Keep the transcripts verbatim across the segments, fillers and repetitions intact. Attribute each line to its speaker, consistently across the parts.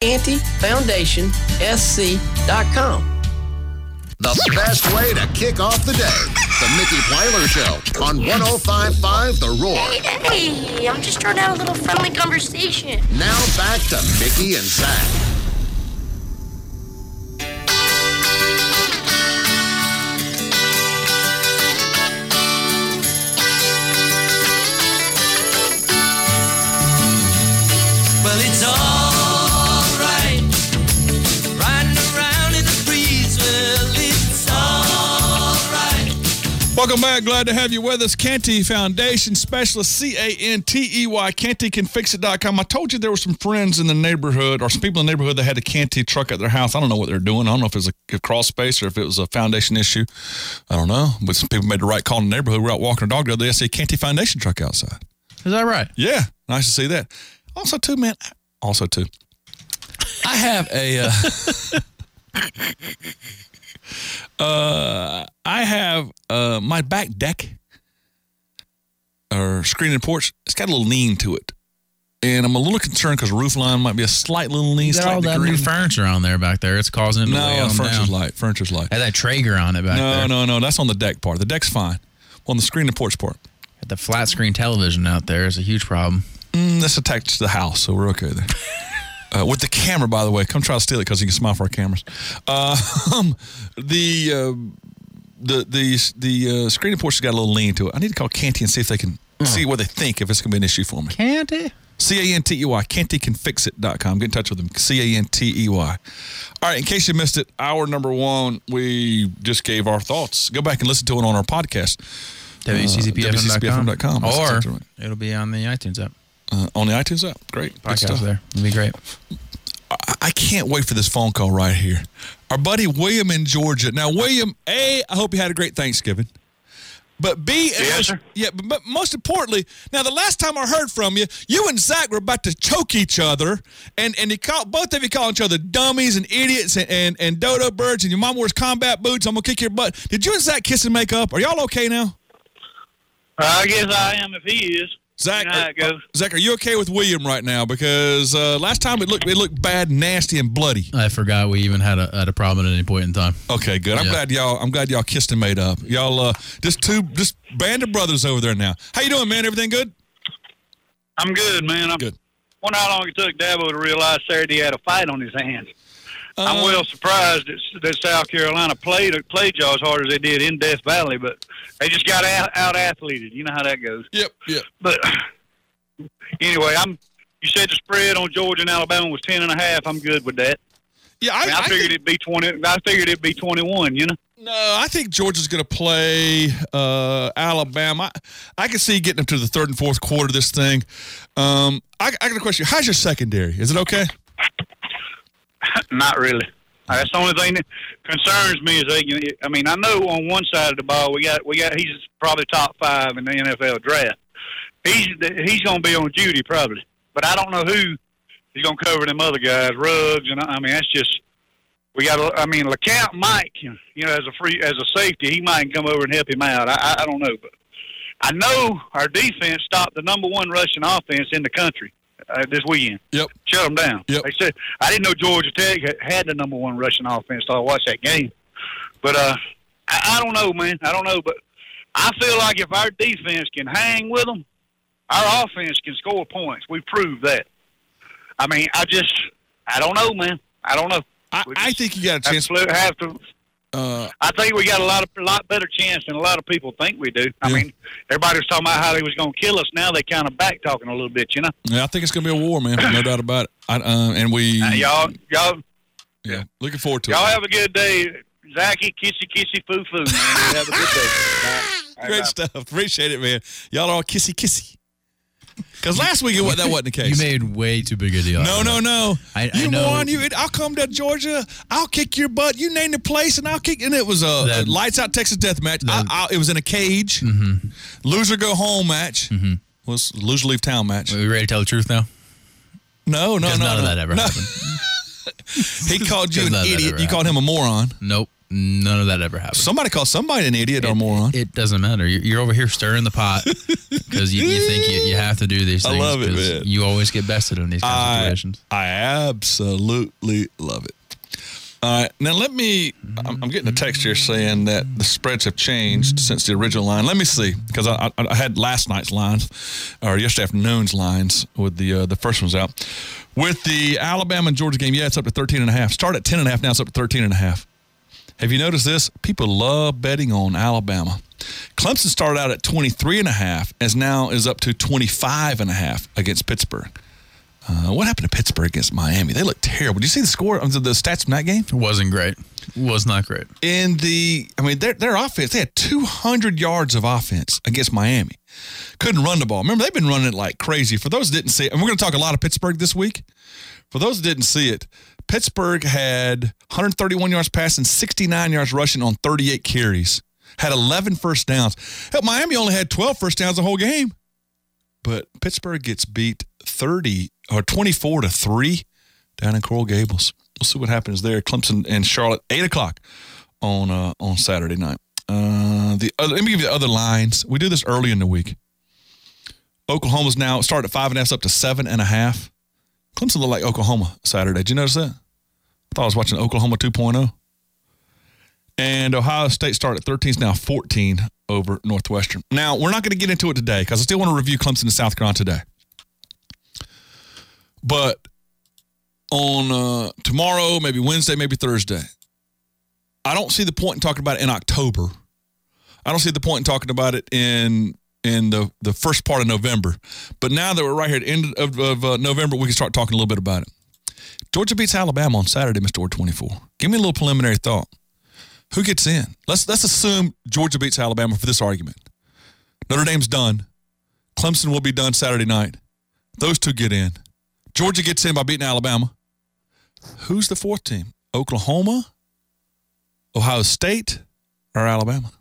Speaker 1: Canty Foundation S C dot com.
Speaker 2: The best way to kick off the day. The Mickey Plyler Show on one oh five point five The Roar.
Speaker 3: Hey, hey, I'm just trying to have a little friendly conversation.
Speaker 2: Now back to Mickey and Zach.
Speaker 4: Well, it's all right, riding around in the breeze. Well, it's all right.
Speaker 5: Welcome back. Glad to have you with us. Canty Foundation Specialist, C A N T E Y, Canty Can Fix It dot com. I told you there were some friends in the neighborhood or some people in the neighborhood that had a Canty truck at their house. I don't know what they're doing. I don't know if it was a, a crawl space or if it was a foundation issue. I don't know. But some people made the right call in the neighborhood. We're out walking our dog the other day. I see a Canty Foundation truck outside.
Speaker 6: Is that right?
Speaker 5: Yeah. Nice to see that. Also, too, man, also, too, I have a, uh, uh, I have, uh, my back deck or screen and porch, it's got a little lean to it. And I'm a little concerned because the roof line might be a slight little lean.
Speaker 6: You got all that
Speaker 5: degree.
Speaker 6: new furniture on there back there. It's causing it to
Speaker 5: No,
Speaker 6: weigh on
Speaker 5: furniture's
Speaker 6: down.
Speaker 5: light. Furniture's light.
Speaker 6: Had that Traeger on it back
Speaker 5: no,
Speaker 6: there.
Speaker 5: No, no, no. That's on the deck part. The deck's fine. On the screen and porch part.
Speaker 6: Had the flat screen television out there is a huge problem.
Speaker 5: Mm, that's attached to the house, so we're okay there. Uh, with the camera, by the way. Come try to steal it because you can smile for our cameras. Uh, um, the uh, the the the uh, screen and porch has got a little lean to it. I need to call Canty and see if they can mm. see what they think if it's going to be an issue for me.
Speaker 6: Canty?
Speaker 5: C A N T E Y, Canty Can Fix It dot com. Get in touch with them. C A N T E Y. All right, in case you missed it, hour number one, we just gave our thoughts. Go back and listen to it on our podcast.
Speaker 6: W C C P F M dot com.
Speaker 5: Or
Speaker 6: right. It'll be on the iTunes app.
Speaker 5: Uh, on the iTunes app. Great.
Speaker 6: Podcast there. It'll be great.
Speaker 5: I, I can't wait for this phone call right here. Our buddy William in Georgia. Now, William, A, I hope you had a great Thanksgiving. But B,
Speaker 7: yes, sir.
Speaker 5: yeah, but, but most importantly, now the last time I heard from you, you and Zach were about to choke each other, and and you call, both of you calling each other dummies and idiots and, and, and dodo birds, and your mom wears combat boots. I'm gonna kick your butt. Did you and Zach kiss and make up? Are y'all okay now?
Speaker 7: Uh, I guess I am if he is.
Speaker 5: Zach,
Speaker 7: you know how it goes.
Speaker 5: Zach, are you okay with William right now? Because uh, last time it looked it looked bad, nasty, and bloody.
Speaker 6: I forgot we even had a had a problem at any point in time.
Speaker 5: Okay, good. I'm
Speaker 6: yeah.
Speaker 5: glad y'all. I'm glad y'all kissed and made up. Y'all, uh, just two, just band of brothers over there now. How you doing, man? Everything good?
Speaker 7: I'm good, man. I'm
Speaker 5: good.
Speaker 7: Wonder how long it took Dabo to realize Saturday he had a fight on his hands. Uh, I'm well surprised that, that South Carolina played played y'all as hard as they did in Death Valley, but they just got out, out athleted. You know how that goes.
Speaker 5: Yep, yep.
Speaker 7: But anyway, I'm. You said the spread on Georgia and Alabama was ten and a half. I'm good with that.
Speaker 5: Yeah, I,
Speaker 7: I, mean, I,
Speaker 5: I
Speaker 7: figured
Speaker 5: think,
Speaker 7: it'd be twenty. I figured it'd be twenty-one. You know.
Speaker 5: No, I think Georgia's going to play uh, Alabama. I, I can see getting them to the third and fourth quarter of this thing. Um, I, I got a question. How's your secondary? Is it okay?
Speaker 7: Not really. That's the only thing that concerns me is they. I mean, I know on one side of the ball we got we got he's probably top five in the N F L draft. He's he's going to be on Judy probably, but I don't know who he's going to cover them other guys. Ruggs and I mean that's just we got. I mean, LeCount Mike, you know, as a free as a safety, he might come over and help him out. I I don't know, but I know our defense stopped the number one rushing offense in the country. Uh, this weekend.
Speaker 5: Yep.
Speaker 7: Shut them down.
Speaker 5: Yep.
Speaker 7: They said, I didn't know Georgia Tech had the number one rushing offense until I watched that game. But uh, I, I don't know, man. I don't know. But I feel like if our defense can hang with them, our offense can score points. We proved that. I mean, I just, I don't know, man. I don't know.
Speaker 5: I, I think you got a chance.
Speaker 7: Have to, have to
Speaker 5: Uh,
Speaker 7: I think we got a lot of a lot better chance than a lot of people think we do. I
Speaker 5: yeah.
Speaker 7: mean, everybody was talking about how they was going to kill us. Now they kind of back talking a little bit, you know.
Speaker 5: Yeah, I think it's going to be a war, man. No doubt about it. I, uh, and we,
Speaker 7: uh, y'all, y'all,
Speaker 5: yeah, looking forward to
Speaker 7: y'all
Speaker 5: it.
Speaker 7: Y'all have a good day, Zachy. Kissy, kissy, foo, foo. Man, you have a good day. All right.
Speaker 5: Great stuff. Appreciate it, man. Y'all are all kissy, kissy. Because last week it, that wasn't the case.
Speaker 6: You made way too big a deal.
Speaker 5: No, no, no.
Speaker 6: I,
Speaker 5: you
Speaker 6: I know.
Speaker 5: won. You, I'll come to Georgia. I'll kick your butt. You name the place, and I'll kick. And it was a,
Speaker 6: That,
Speaker 5: a lights out Texas death match. I, I, it was in a cage.
Speaker 6: Mm-hmm.
Speaker 5: Loser go home match.
Speaker 6: Mm-hmm.
Speaker 5: Was loser leave town match.
Speaker 6: Are we ready to tell the truth now?
Speaker 5: No, no, no.
Speaker 6: None
Speaker 5: no.
Speaker 6: of that ever
Speaker 5: no.
Speaker 6: happened.
Speaker 5: He called you an
Speaker 6: None of that
Speaker 5: idiot.
Speaker 6: ever
Speaker 5: You called him a moron.
Speaker 6: Nope. None of that ever happened.
Speaker 5: Somebody call somebody an idiot or moron.
Speaker 6: It doesn't matter. You're, you're over here stirring the pot because you, you think you, you have to do these
Speaker 5: I
Speaker 6: things.
Speaker 5: love it,
Speaker 6: 'cause
Speaker 5: man.
Speaker 6: You always get bested in these kind of
Speaker 5: I,
Speaker 6: situations.
Speaker 5: I absolutely love it. All right, now let me, I'm, I'm getting a text here saying that the spreads have changed since the original line. Let me see, because I, I, I had last night's lines, or yesterday afternoon's lines with the uh, the first ones out. With the Alabama and Georgia game, yeah, it's up to thirteen and a half. Started at ten and a half, now it's up to thirteen and a half. Have you noticed this? People love betting on Alabama. Clemson started out at twenty-three and a half, as now is up to twenty-five and a half against Pittsburgh. Uh, what happened to Pittsburgh against Miami? They looked terrible. Did you see the score, the, the stats from that game?
Speaker 6: It wasn't great. It was not great.
Speaker 5: In the, I mean, their their offense, they had two hundred yards of offense against Miami. Couldn't run the ball. Remember, they've been running it like crazy. For those that didn't see it, and we're going to talk a lot of Pittsburgh this week. For those that didn't see it, Pittsburgh had one hundred thirty-one yards passing, sixty-nine yards rushing on thirty-eight carries. Had eleven first downs. Hell, Miami only had twelve first downs the whole game. But Pittsburgh gets beat thirty or twenty-four to three down in Coral Gables. We'll see what happens there. Clemson and Charlotte, eight o'clock on uh, on Saturday night. Uh, the other, let me give you the other lines. We do this early in the week. Oklahoma's now started at five and a half, up to seven and a half. Clemson looked like Oklahoma Saturday. Did you notice that? I thought I was watching Oklahoma two point oh. And Ohio State started at thirteen, is now fourteen over Northwestern. Now, we're not going to get into it today because I still want to review Clemson and South Carolina today. But on uh, tomorrow, maybe Wednesday, maybe Thursday, I don't see the point in talking about it in October. I don't see the point in talking about it in in the, the first part of November. But now that we're right here at the end of, of uh, November, we can start talking a little bit about it. Georgia beats Alabama on Saturday, Mister Ward twenty-four. Give me a little preliminary thought. Who gets in? Let's let's assume Georgia beats Alabama for this argument. Notre Dame's done. Clemson will be done Saturday night. Those two get in. Georgia gets in by beating Alabama. Who's the fourth team? Oklahoma, Ohio State, or Alabama?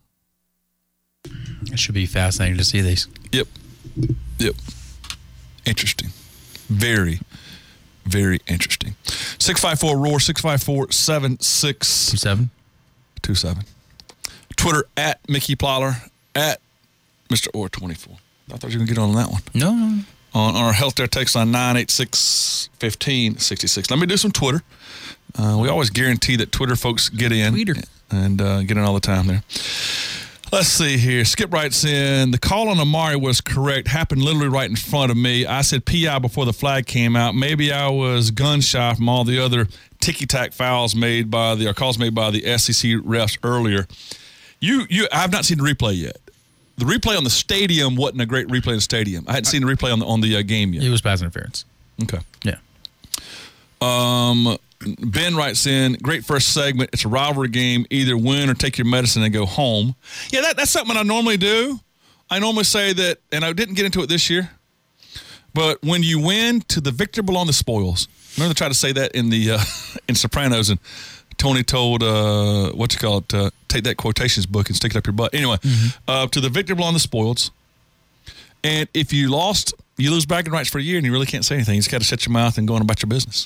Speaker 6: It should be fascinating to see these.
Speaker 5: Yep. Yep. Interesting. Very, very interesting. six five four R O A R, six five four, seven six
Speaker 6: Two seven.
Speaker 5: two seven. Twitter at Mickey Plyler, at Mister Orr twenty-four. I thought you were going to get on that one.
Speaker 6: No, no, no.
Speaker 5: On our health care text line nine eight six, one five six six. Let me do some Twitter. Uh, we always guarantee that Twitter folks get in
Speaker 6: Twitter.
Speaker 5: and uh, get in all the time there. Let's see here. Skip writes in, the call on Amari was correct. Happened literally right in front of me. I said P I before the flag came out. Maybe I was gun shy from all the other ticky-tack fouls made by the, or calls made by the S E C refs earlier. You, you, I have not seen the replay yet. The replay on the stadium wasn't a great replay in the stadium. I hadn't seen the replay on the on the uh, game yet.
Speaker 6: It was pass interference.
Speaker 5: Okay.
Speaker 6: Yeah.
Speaker 5: Um, Ben writes in, great first segment. It's a rivalry game. Either win or take your medicine and go home. Yeah, that, that's something I normally do. I normally say that, and I didn't get into it this year, but when you win, to the victor belong the spoils. Remember they tried to say that in the uh, in Sopranos, and Tony told, uh, what you call it, uh, take that quotations book and stick it up your butt. Anyway, mm-hmm. uh, to the victor belong the spoils. And if you lost, you lose bragging rights for a year, and you really can't say anything. You just got to shut your mouth and go on about your business.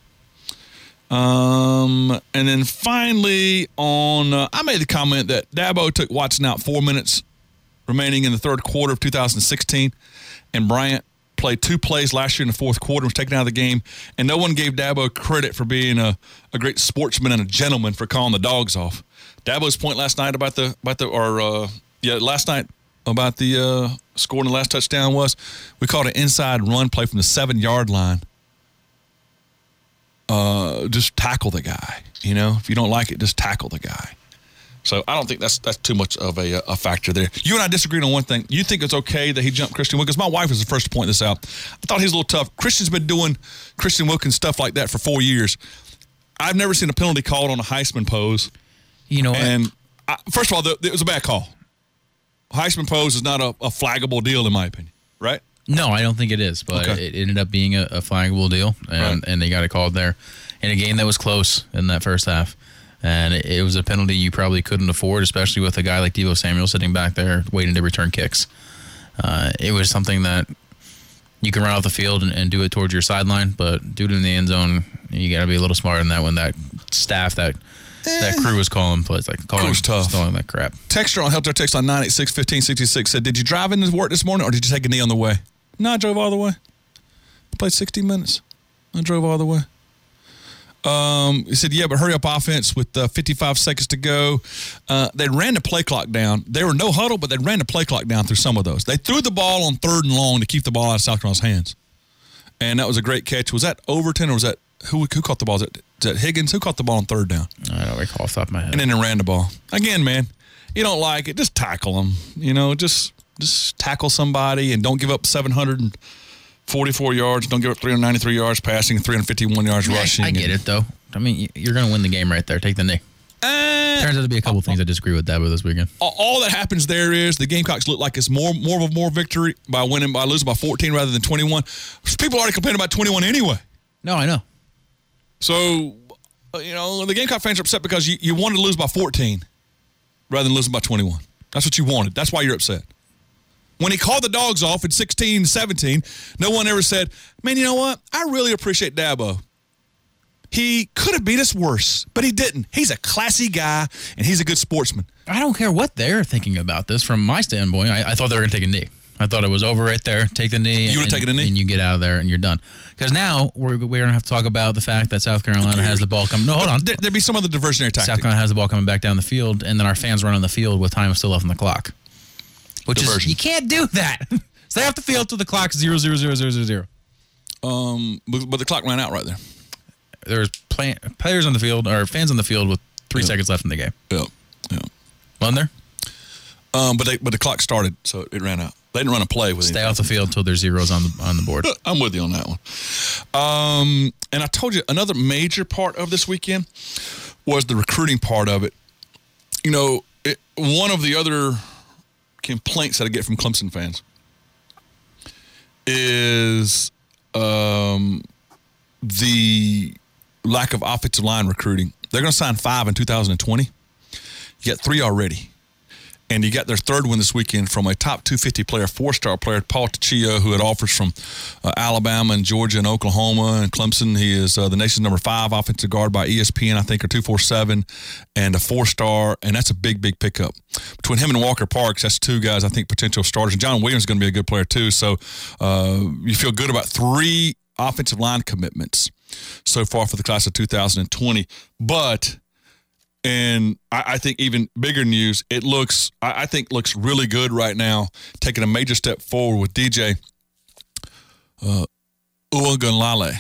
Speaker 5: Um, and then finally, on uh, I made the comment that Dabo took Watson out four minutes remaining in the third quarter of two thousand sixteen, and Bryant played two plays last year in the fourth quarter, was taken out of the game, and no one gave Dabo credit for being a, a great sportsman and a gentleman for calling the dogs off. Dabo's point last night about the about the or uh, yeah last night about the uh, scoring the last touchdown was we called an inside run play from the seven yard line. Uh, just tackle the guy. You know, if you don't like it, just tackle the guy. So I don't think that's that's too much of a, a factor there. You and I disagreed on one thing. You think it's okay that he jumped Christian Wilkins? My wife was the first to point this out. I thought he's a little tough. Christian's been doing Christian Wilkins stuff like that for four years. I've never seen a penalty called on a Heisman pose.
Speaker 6: You know,
Speaker 5: and I, first of all, the, it was a bad call. Heisman pose is not a, a flaggable deal, in my opinion. Right?
Speaker 6: No, I don't think it is, but okay. it ended up being a, a flaggable deal, and, right. and they got it called there in a game that was close in that first half. And it, it was a penalty you probably couldn't afford, especially with a guy like Deebo Samuel sitting back there waiting to return kicks. Uh, it was something that you can run off the field and, and do it towards your sideline, but do it in the end zone, you got to be a little smarter than that when that staff that that crew was calling plays, like calling
Speaker 5: Crew's tough.
Speaker 6: calling that crap.
Speaker 5: Texter on Help Their Text line nine eight six, one five six six said, did you drive into work this morning or did you take a knee on the way? No, I drove all the way. I played sixty minutes. I drove all the way. Um, he said, yeah, but hurry up offense with uh, fifty-five seconds to go. Uh, they ran the play clock down. They were no huddle, but they ran the play clock down through some of those. They threw the ball on third and long to keep the ball out of South Carolina's hands. And that was a great catch. Was that Overton or was that, who who caught the ball? Is that, is that Higgins? Who caught the ball on third down?
Speaker 6: I don't recall off the top of my head.
Speaker 5: And then they ran the ball. Again, man, you don't like it, just tackle them. You know, just just tackle somebody and don't give up seven hundred forty-four yards. Don't give up three hundred ninety-three yards passing and three hundred fifty-one yards
Speaker 6: Yeah,
Speaker 5: rushing.
Speaker 6: I get it, though. I mean, you're going to win the game right there. Take the knee.
Speaker 5: Uh,
Speaker 6: Turns out to be a couple things I disagree with Dabo this weekend.
Speaker 5: all that happens there is the Gamecocks look like it's more more of a more victory by winning by losing by fourteen rather than twenty-one. People already complaining about twenty-one anyway.
Speaker 6: No, I know.
Speaker 5: So, uh, you know, the Gamecock fans are upset because you, you wanted to lose by fourteen rather than losing by twenty-one. That's what you wanted. That's why you're upset. When he called the dogs off at sixteen seventeen, no one ever said, man, you know what? I really appreciate Dabo. He could have beat us worse, but he didn't. He's a classy guy, and he's a good sportsman.
Speaker 6: I don't care what they're thinking about this. From my standpoint, I, I thought they were going to take a knee. I thought it was over right there. Take the knee.
Speaker 5: You
Speaker 6: would
Speaker 5: have taken a knee?
Speaker 6: And you get out of there, and you're done. Because now we're, we're going to have to talk about the fact that South Carolina has the ball coming. No, hold on.
Speaker 5: There, there'd be some other diversionary tactic.
Speaker 6: South Carolina has the ball coming back down the field, and then our fans run on the field with time still left on the clock. Which
Speaker 5: Diversion.
Speaker 6: is, you can't do that. Stay off the field till the clock's zero, zero, zero, zero, zero, zero.
Speaker 5: Um, but, but the clock ran out right there.
Speaker 6: There's play, players on the field, or fans on the field with three
Speaker 5: Yeah.
Speaker 6: seconds left in the game.
Speaker 5: Yeah, yeah.
Speaker 6: Wasn't there?
Speaker 5: Um, but they, but the clock started, so it ran out. They didn't run a play with it.
Speaker 6: Stay off the field till there's zeros on the on the board.
Speaker 5: I'm with you on that one. Um, and I told you another major part of this weekend was the recruiting part of it. You know, it, one of the other complaints that I get from Clemson fans is um, the lack of offensive line recruiting. They're going to sign five in two thousand twenty. You got three already. And you got their third one this weekend from a top two fifty player, four-star player, Paul Tachio, who had offers from uh, Alabama and Georgia and Oklahoma and Clemson. He is uh, the nation's number five offensive guard by E S P N, I think, or two forty-seven, and a four-star, and that's a big, big pickup. Between him and Walker Parks, that's two guys, I think, potential starters. And John Williams is going to be a good player, too. So uh, you feel good about three offensive line commitments so far for the class of two thousand twenty. But... And I, I think even bigger news, it looks, I, I think looks really good right now, taking a major step forward with D J uh, Uiagalelei.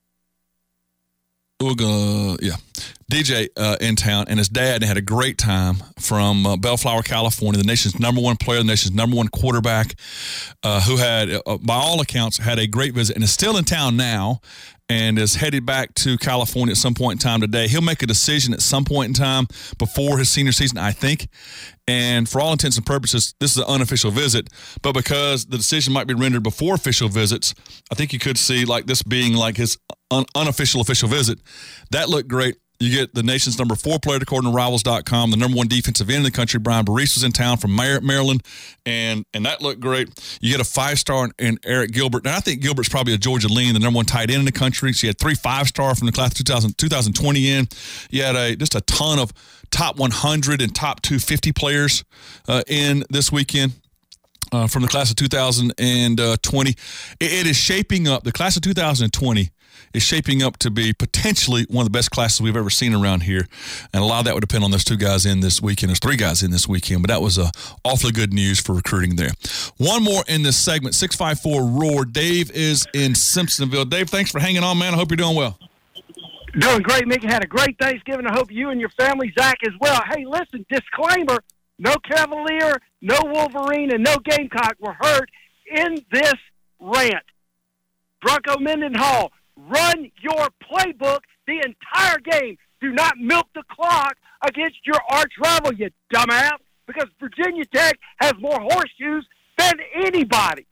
Speaker 5: Uiagalelei, yeah. D J uh, in town, and his dad had a great time from uh, Bellflower, California, the nation's number one player, the nation's number one quarterback, uh, who had, uh, by all accounts, had a great visit and is still in town now and is headed back to California at some point in time today. He'll make a decision at some point in time before his senior season, I think. And for all intents and purposes, this is an unofficial visit. But because the decision might be rendered before official visits, I think you could see like this being like his un- unofficial official visit. That looked great. You get the nation's number four player, according to Rivals dot com, the number one defensive end in the country. Brian Boris was in town from Maryland, and and that looked great. You get a five-star in, in Eric Gilbert. And I think Gilbert's probably a Georgia lean, the number one tight end in the country. So you had three five-star from the class of two thousand, twenty in. You had a, just a ton of top one hundred and top two fifty players uh, in this weekend. Uh, from the class of two thousand twenty. It, it is shaping up, the class of two thousand twenty is shaping up to be potentially one of the best classes we've ever seen around here. And a lot of that would depend on those two guys in this weekend. There's three guys in this weekend, but that was uh, awfully good news for recruiting there. One more in this segment, six five four roar. Dave is in Simpsonville. Dave, thanks for hanging on, man. I hope you're doing well.
Speaker 8: Doing great, Mickey. Had a great Thanksgiving. I hope you and your family, Zach, as well. Hey, listen, disclaimer, no Cavalier, no Wolverine, and no Gamecock were hurt in this rant. Bronco Mendenhall, run your playbook the entire game. Do not milk the clock against your arch rival, you dumbass, because Virginia Tech has more horseshoes than anybody.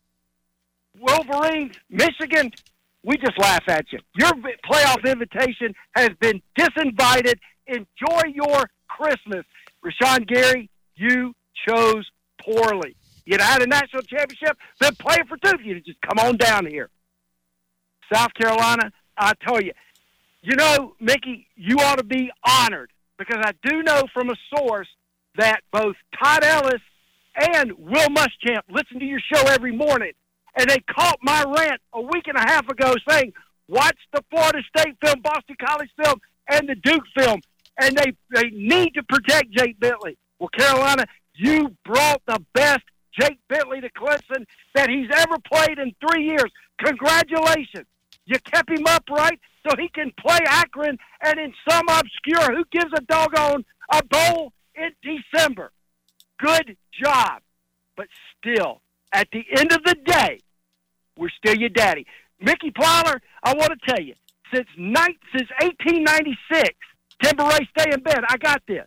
Speaker 8: Wolverines, Michigan, we just laugh at you. Your playoff invitation has been disinvited. Enjoy your Christmas. Rashawn Gary, you chose poorly. You'd had a national championship, been playing for two of you to just come on down here. South Carolina, I tell you, you know, Mickey, you ought to be honored because I do know from a source that both Todd Ellis and Will Muschamp listen to your show every morning, and they caught my rant a week and a half ago saying, watch the Florida State film, Boston College film, and the Duke film, and they, they need to protect Jake Bentley. Well, Carolina, you brought the best Jake Bentley to Clemson that he's ever played in three years. Congratulations. You kept him upright so he can play Akron and in some obscure, who gives a doggone, a bowl in December. Good job. But still, at the end of the day, we're still your daddy. Mickey Plyler, I want to tell you, since ni- since eighteen ninety-six, Timber Ray, stay in bed. I got this.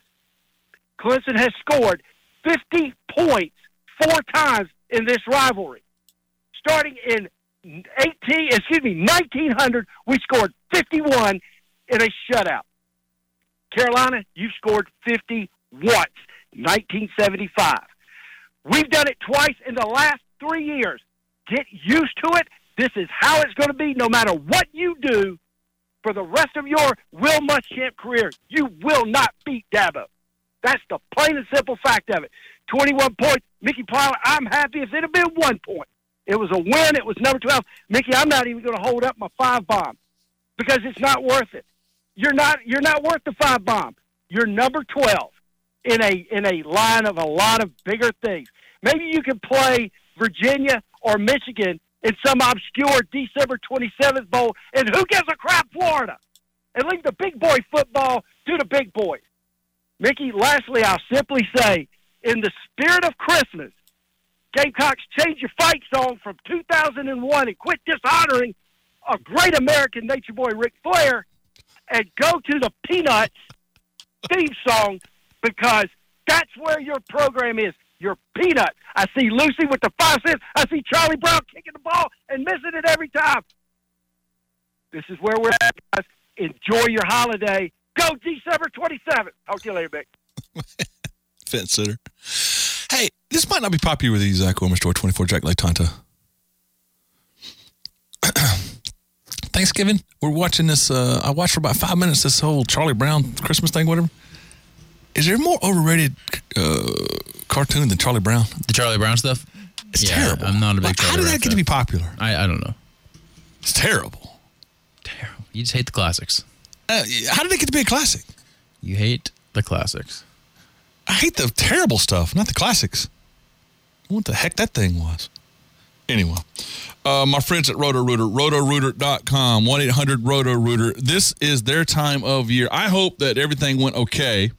Speaker 8: Clemson has scored fifty points four times in this rivalry. Starting in eighteen, excuse me, nineteen hundred, we scored fifty-one in a shutout. Carolina, you scored fifty once, nineteen seventy-five. We've done it twice in the last three years. Get used to it. This is how it's going to be no matter what you do for the rest of your Will Muschamp career. You will not beat Dabo. That's the plain and simple fact of it. twenty-one points. Mickey Plyler, I'm happy if it had been one point. It was a win. It was number twelve. Mickey, I'm not even going to hold up my five bomb because it's not worth it. You're not you're not worth the five bomb. You're number twelve in a in a line of a lot of bigger things. Maybe you can play Virginia or Michigan in some obscure December twenty-seventh bowl, and who gives a crap, Florida? And leave the big boy football to the big boys. Mickey, lastly, I'll simply say, in the spirit of Christmas, Gamecocks, change your fight song from two thousand one and quit dishonoring a great American nature boy, Ric Flair, and go to the Peanuts theme song, because that's where your program is. Your Peanuts. I see Lucy with the five cents. I see Charlie Brown kicking the ball and missing it every time. This is where we're at, guys. Enjoy your holiday. Go December twenty-seventh. Talk to you later, Mick.
Speaker 5: Fence sitter. Hey, this might not be popular with you, Zach Wilmer, Store twenty-four, Jack LaTanta. Thanksgiving, we're watching this. Uh, I watched for about five minutes this whole Charlie Brown Christmas thing, whatever. Is there a more overrated uh, cartoon than Charlie Brown?
Speaker 6: The Charlie Brown stuff?
Speaker 5: It's
Speaker 6: yeah,
Speaker 5: terrible.
Speaker 6: I'm not a big
Speaker 5: like,
Speaker 6: Charlie
Speaker 5: How did
Speaker 6: Brown
Speaker 5: that get
Speaker 6: fan.
Speaker 5: to be popular?
Speaker 6: I, I don't know.
Speaker 5: It's terrible.
Speaker 6: Terrible. You just hate the classics.
Speaker 5: Uh, how did it get to be a classic?
Speaker 6: You hate the classics.
Speaker 5: I hate the terrible stuff, not the classics. What the heck that thing was. Anyway, uh, my friends at Roto-Rooter, roto rooter dot com, one eight hundred roto rooter. This is their time of year. I hope that everything went okay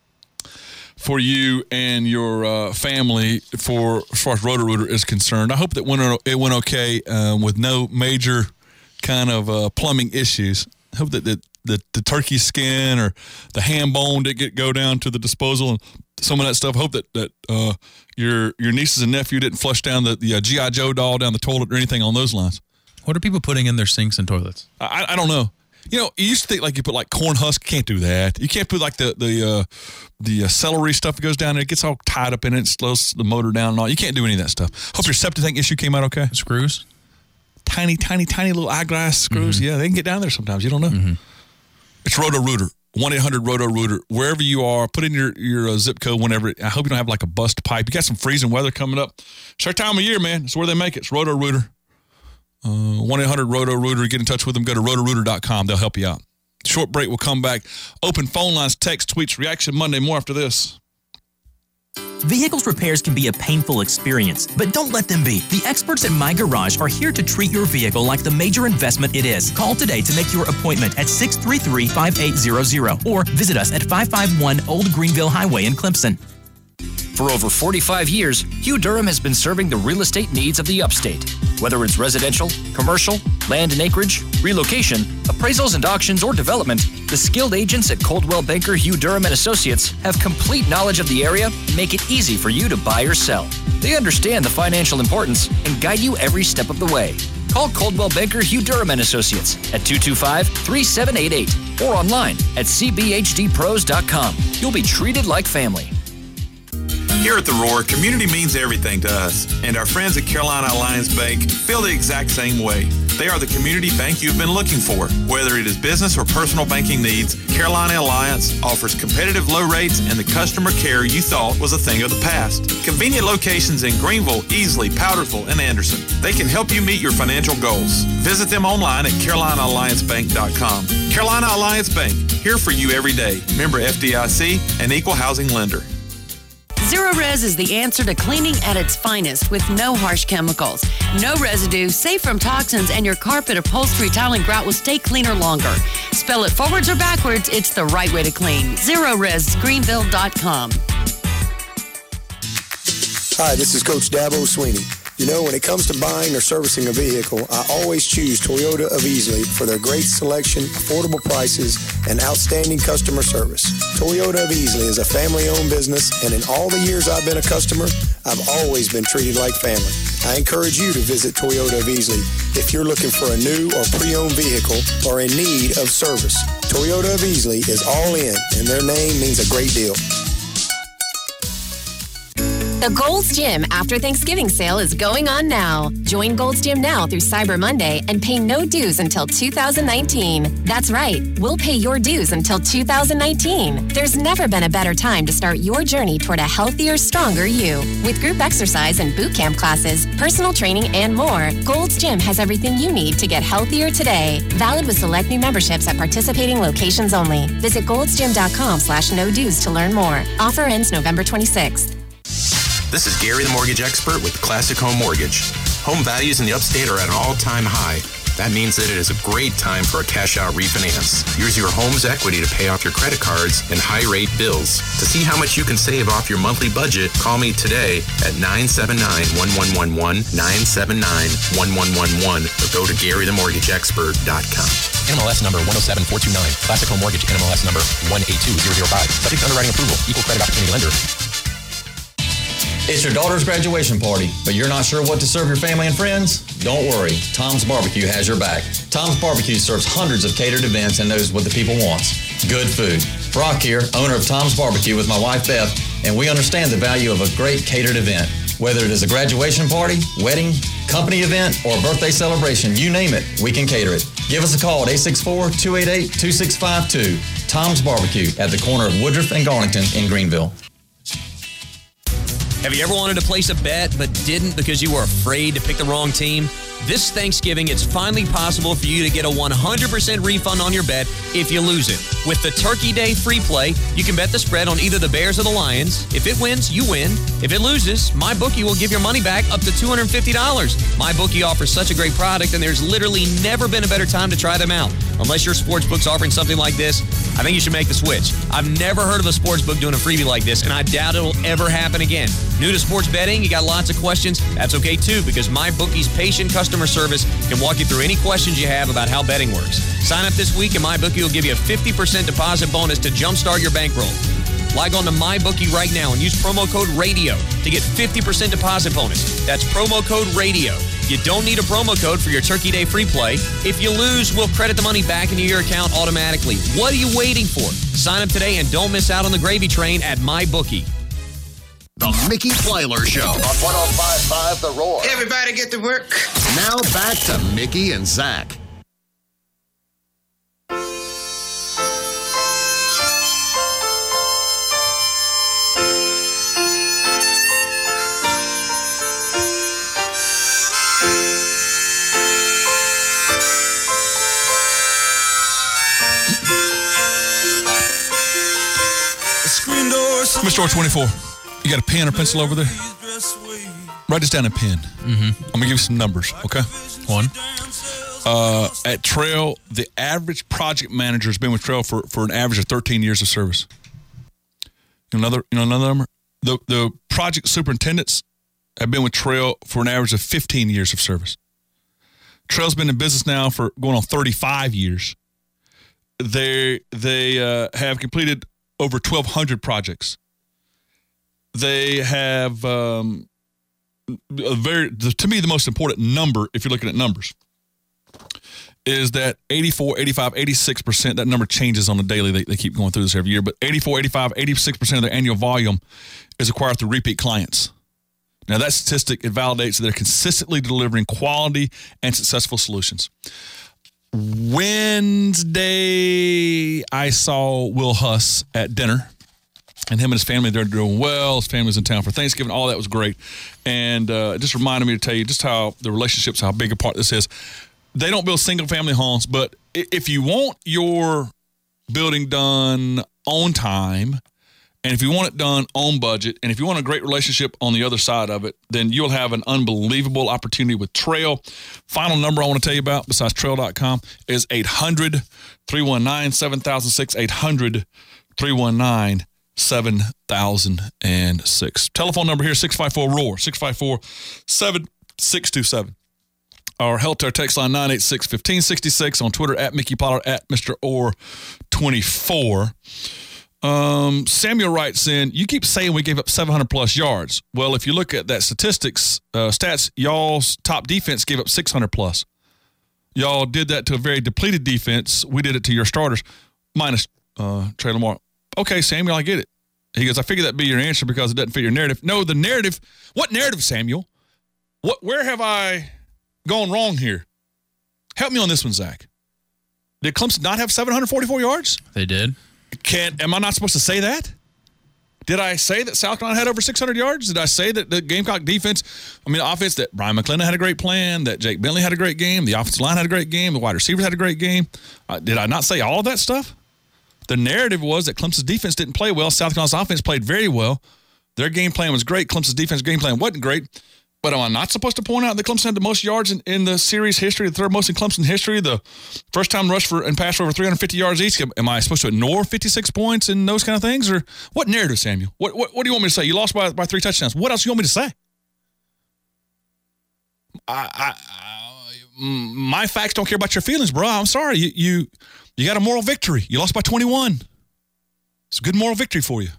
Speaker 5: for you and your uh, family for as far as Roto-Rooter is concerned. I hope that went, it went okay uh, with no major kind of uh, plumbing issues. I hope that the, the, the turkey skin or the ham bone didn't get, go down to the disposal and some of that stuff. I hope that, that uh, your your nieces and nephew didn't flush down the, the uh, G I. Joe doll down the toilet or anything on those lines.
Speaker 6: What are people putting in their sinks and toilets?
Speaker 5: I, I don't know. You know, you used to think like you put like corn husk. Can't do that. You can't put like the the uh, the uh, celery stuff that goes down there. It gets all tied up in it. It slows the motor down and all. You can't do any of that stuff. Hope your septic tank issue came out okay.
Speaker 6: Screws?
Speaker 5: Tiny, tiny, tiny little eyeglass screws.
Speaker 6: Mm-hmm.
Speaker 5: Yeah, they can get down there sometimes. You don't know.
Speaker 6: Mm-hmm.
Speaker 5: It's Roto-Rooter. one eight hundred roto rooter. Wherever you are, put in your, your uh, zip code whenever. I hope you don't have like a bust pipe. You got some freezing weather coming up. It's our time of year, man. It's where they make it. It's Roto-Rooter. Uh, one eight hundred roto rooter. Get in touch with them. Go to roto rooter dot com. They'll help you out. Short break. We'll come back. Open phone lines, text, tweets, reaction Monday. More after this.
Speaker 9: Vehicles repairs can be a painful experience, but don't let them be. The experts at My Garage are here to treat your vehicle like the major investment it is. Call today to make your appointment at six three three, five eight zero zero or visit us at five five one Old Greenville Highway in Clemson.
Speaker 10: For over forty-five years, Hugh Durham has been serving the real estate needs of the upstate. Whether it's residential, commercial, land and acreage, relocation, appraisals and auctions, or development, the skilled agents at Coldwell Banker Hugh Durham and Associates have complete knowledge of the area and make it easy for you to buy or sell. They understand the financial importance and guide you every step of the way. Call Coldwell Banker Hugh Durham and Associates at two two five, three seven eight eight or online at c b h d pros dot com. You'll be treated like family.
Speaker 11: Here at The Roar, community means everything to us, and our friends at Carolina Alliance Bank feel the exact same way. They are the community bank you've been looking for. Whether it is business or personal banking needs, Carolina Alliance offers competitive low rates and the customer care you thought was a thing of the past. Convenient locations in Greenville, Easley, Powdersville, and Anderson. They can help you meet your financial goals. Visit them online at carolina alliance bank dot com. Carolina Alliance Bank, here for you every day. Member F D I C, an equal housing lender.
Speaker 12: Zero-Res is the answer to cleaning at its finest with no harsh chemicals. No residue, safe from toxins, and your carpet, upholstery, tile, and grout will stay cleaner longer. Spell it forwards or backwards, it's the right way to clean. zero res greenville dot com.
Speaker 13: Hi, this is Coach Dabo Sweeney. You know, when it comes to buying or servicing a vehicle, I always choose Toyota of Easley for their great selection, affordable prices, and outstanding customer service. Toyota of Easley is a family-owned business, and in all the years I've been a customer, I've always been treated like family. I encourage you to visit Toyota of Easley if you're looking for a new or pre-owned vehicle or in need of service. Toyota of Easley is all in, and their name means a great deal.
Speaker 14: The Gold's Gym After Thanksgiving sale is going on now. Join Gold's Gym now through Cyber Monday and pay no dues until two thousand nineteen. That's right, we'll pay your dues until two thousand nineteen. There's never been a better time to start your journey toward a healthier, stronger you. With group exercise and boot camp classes, personal training, and more, Gold's Gym has everything you need to get healthier today. Valid with select new memberships at participating locations only. Visit golds gym dot com slash no dues to learn more. Offer ends November twenty-sixth.
Speaker 15: This is Gary the Mortgage Expert with Classic Home Mortgage. Home values in the upstate are at an all-time high. That means that it is a great time for a cash-out refinance. Use your home's equity to pay off your credit cards and high-rate bills. To see how much you can save off your monthly budget, call me today at nine seven nine, one one one one, nine seven nine, one one one one, or go to gary the mortgage expert dot com.
Speaker 16: N M L S number one oh seven four two nine. Classic Home Mortgage N M L S number one eight two zero zero five. Subject to underwriting approval. Equal credit opportunity lender.
Speaker 17: It's your daughter's graduation party, but you're not sure what to serve your family and friends? Don't worry, Tom's Barbecue has your back. Tom's Barbecue serves hundreds of catered events and knows what the people want. Good food. Brock here, owner of Tom's Barbecue with my wife Beth, and we understand the value of a great catered event. Whether it is a graduation party, wedding, company event, or birthday celebration, you name it, we can cater it. Give us a call at eight six four, two eight eight, two six five two. Tom's Barbecue at the corner of Woodruff and Garnington in Greenville.
Speaker 18: Have you ever wanted to place a bet but didn't because you were afraid to pick the wrong team? This Thanksgiving, it's finally possible for you to get a one hundred percent refund on your bet if you lose it. With the Turkey Day free play, you can bet the spread on either the Bears or the Lions. If it wins, you win. If it loses, MyBookie will give your money back up to two hundred fifty dollars. MyBookie offers such a great product, and there's literally never been a better time to try them out. Unless your sportsbook's offering something like this, I think you should make the switch. I've never heard of a sportsbook doing a freebie like this, and I doubt it'll ever happen again. New to sports betting, you got lots of questions? That's okay too, because MyBookie's patient customer service can walk you through any questions you have about how betting works. Sign up this week, and MyBookie will give you a fifty percent deposit bonus to jumpstart your bankroll. Log on to MyBookie right now and use promo code RADIO to get fifty percent deposit bonus. That's promo code RADIO. You don't need a promo code for your Turkey Day free play. If you lose, we'll credit the money back into your account automatically. What are you waiting for? Sign up today and don't miss out on the gravy train at MyBookie.
Speaker 2: The Mickey Plyler Show on one oh five point five The Roar.
Speaker 1: Everybody get to work.
Speaker 2: Now back to Mickey and Zach.
Speaker 5: Mister R twenty-four, you got a pen or pencil over there? Write this down in pen.
Speaker 6: Mm-hmm.
Speaker 5: I'm going to give you some numbers, okay?
Speaker 6: One.
Speaker 5: Uh, at Trail, the average project manager has been with Trail for, for an average of thirteen years of service. Another, you know, another number? The, the project superintendents have been with Trail for an average of fifteen years of service. Trail's been in business now for going on thirty-five years. They, they uh, have completed over twelve hundred projects. They have um, a very, to me, the most important number, if you're looking at numbers, is that eighty-four, eighty-five, eighty-six percent, that number changes on the daily. They, they keep going through this every year, but eighty-four, eighty-five, eighty-six percent of their annual volume is acquired through repeat clients. Now, that statistic, it validates that they're consistently delivering quality and successful solutions. Wednesday, I saw Will Huss at dinner, and him and his family, they're doing well. His family's in town for Thanksgiving. All that was great. And uh, it just reminded me to tell you just how the relationships, how big a part this is. They don't build single-family homes, but if you want your building done on time, and if you want it done on budget, and if you want a great relationship on the other side of it, then you'll have an unbelievable opportunity with Trail. Final number I want to tell you about, besides trail dot com, is eight hundred, three one nine, seven thousand six, eight hundred, three one nine, seven thousand six. Telephone number here, six five four, R O A R, six five four, seven six two seven. Our Helter text line, nine eight six, one five six six. On Twitter, at Mickey Pollard, at Mister Orr twenty-four. Um, Samuel writes in, you keep saying we gave up seven hundred plus yards. Well, if you look at that statistics, uh, stats, y'all's top defense gave up six hundred plus. Y'all did that to a very depleted defense. We did it to your starters, minus uh, Trey Lamar. Okay, Samuel, I get it. He goes, I figured that'd be your answer because it doesn't fit your narrative. No, the narrative, what narrative, Samuel? What? Where have I gone wrong here? Help me on this one, Zach. Did Clemson not have seven hundred forty-four yards?
Speaker 6: They did.
Speaker 5: Can am I not supposed to say that? Did I say that South Carolina had over six hundred yards? Did I say that the Gamecock defense, I mean, the offense, that Brian McClendon had a great plan, that Jake Bentley had a great game, the offensive line had a great game, the wide receivers had a great game? Uh, did I not say all of that stuff? The narrative was that Clemson's defense didn't play well. South Carolina's offense played very well. Their game plan was great. Clemson's defense game plan wasn't great. But am I not supposed to point out that Clemson had the most yards in, in the series history, the third most in Clemson history, the first time rush for and pass for over three hundred fifty yards each? Am I supposed to ignore fifty-six points and those kind of things? Or what narrative, Samuel? What what, what do you want me to say? You lost by, by three touchdowns. What else do you want me to say? I, I, I my facts don't care about your feelings, bro. I'm sorry. You you you got a moral victory. You lost by twenty-one. It's a good moral victory for you.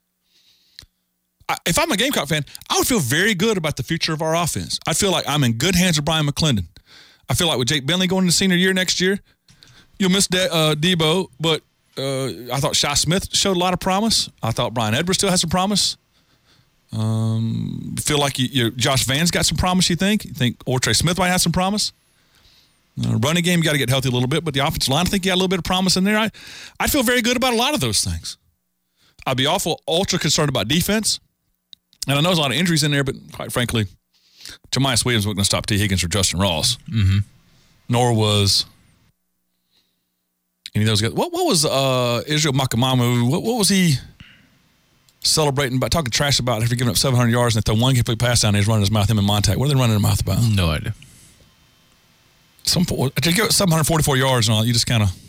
Speaker 5: If I'm a Gamecock fan, I would feel very good about the future of our offense. I feel like I'm in good hands with Brian McClendon. I feel like with Jake Bentley going into senior year next year, you'll miss De- uh, Debo, but uh, I thought Shi Smith showed a lot of promise. I thought Brian Edwards still has some promise. Um, feel like you, you, Josh Van's got some promise, you think? You think Ortre Smith might have some promise? Uh, running game, you got to get healthy a little bit, but the offensive line, I think you got a little bit of promise in there. I, I feel very good about a lot of those things. I'd be awful ultra concerned about defense. And I know there's a lot of injuries in there, but quite frankly, Jamias Williams wasn't going to stop T. Higgins or Justin Ross.
Speaker 6: Mm-hmm.
Speaker 5: Nor was any of those guys. What, what was uh, Israel Makamamu? What, what was he celebrating about, talking trash about after giving up seven hundred yards and if the one complete pass down, he's running his mouth, him and Montag. What are they running their mouth about?
Speaker 6: No idea.
Speaker 5: Some, to give it seven hundred forty-four yards and all, you just kind of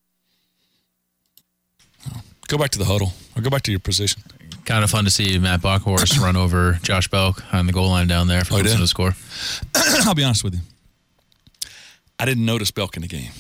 Speaker 5: go back to the huddle or go back to your position.
Speaker 6: Kind of fun to see Matt Bockhorst run over Josh Belk on the goal line down there for
Speaker 5: oh,
Speaker 6: Clemson to score.
Speaker 5: I'll be honest with you. I didn't notice Belk in the game.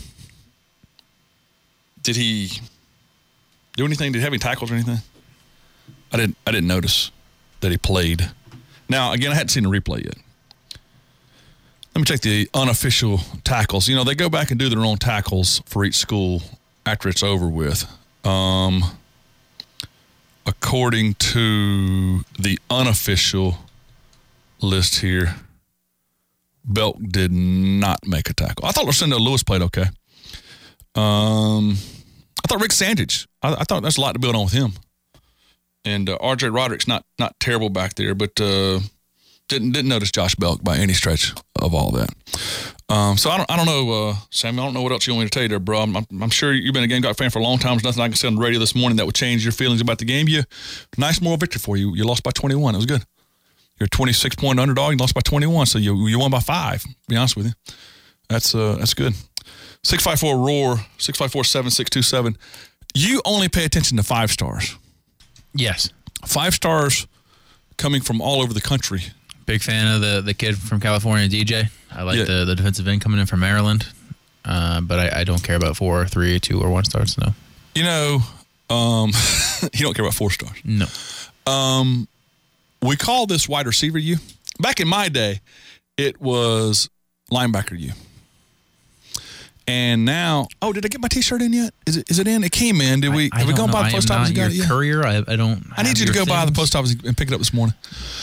Speaker 5: Did he do anything? Did he have any tackles or anything? I didn't. I didn't notice that he played. Now, again, I hadn't seen the replay yet. Let me check the unofficial tackles. You know, they go back and do their own tackles for each school after it's over with. Um... According to the unofficial list here, Belk did not make a tackle. I thought Lucinda Lewis played okay. Um, I thought Rick Sandage, I, I thought that's a lot to build on with him. And uh, R J Roderick's not not terrible back there, but uh, didn't didn't notice Josh Belk by any stretch of all that. Um, so I don't I don't know, uh, Samuel. I don't know what else you want me to tell you there, bro. I'm, I'm sure you've been a Gamecock fan for a long time. There's nothing I can say on the radio this morning that would change your feelings about the game. You, nice moral victory for you. You lost by twenty-one. It was good. You're a twenty-six point underdog. You lost by twenty-one, so you you won by five. To be honest with you, that's uh that's good. Six five four R O A R six five four seven six two seven. You only pay attention to five stars.
Speaker 6: Yes,
Speaker 5: five stars coming from all over the country.
Speaker 6: Big fan of the, the kid from California, D J. I like yeah. the, the defensive end coming in from Maryland, uh, but I, I don't care about four, three, two, or one stars, no.
Speaker 5: You know, um, you don't care about four stars.
Speaker 6: No.
Speaker 5: Um, we call this wide receiver U. Back in my day, it was linebacker U. And now, oh, did I get my T-shirt in yet? Is it is it in? It came in. Did we?
Speaker 6: I, I
Speaker 5: did we go
Speaker 6: know.
Speaker 5: by the post
Speaker 6: I am
Speaker 5: office?
Speaker 6: not your
Speaker 5: got it?
Speaker 6: courier. I, I don't.
Speaker 5: I need you to go
Speaker 6: things.
Speaker 5: by the post office and pick it up this morning.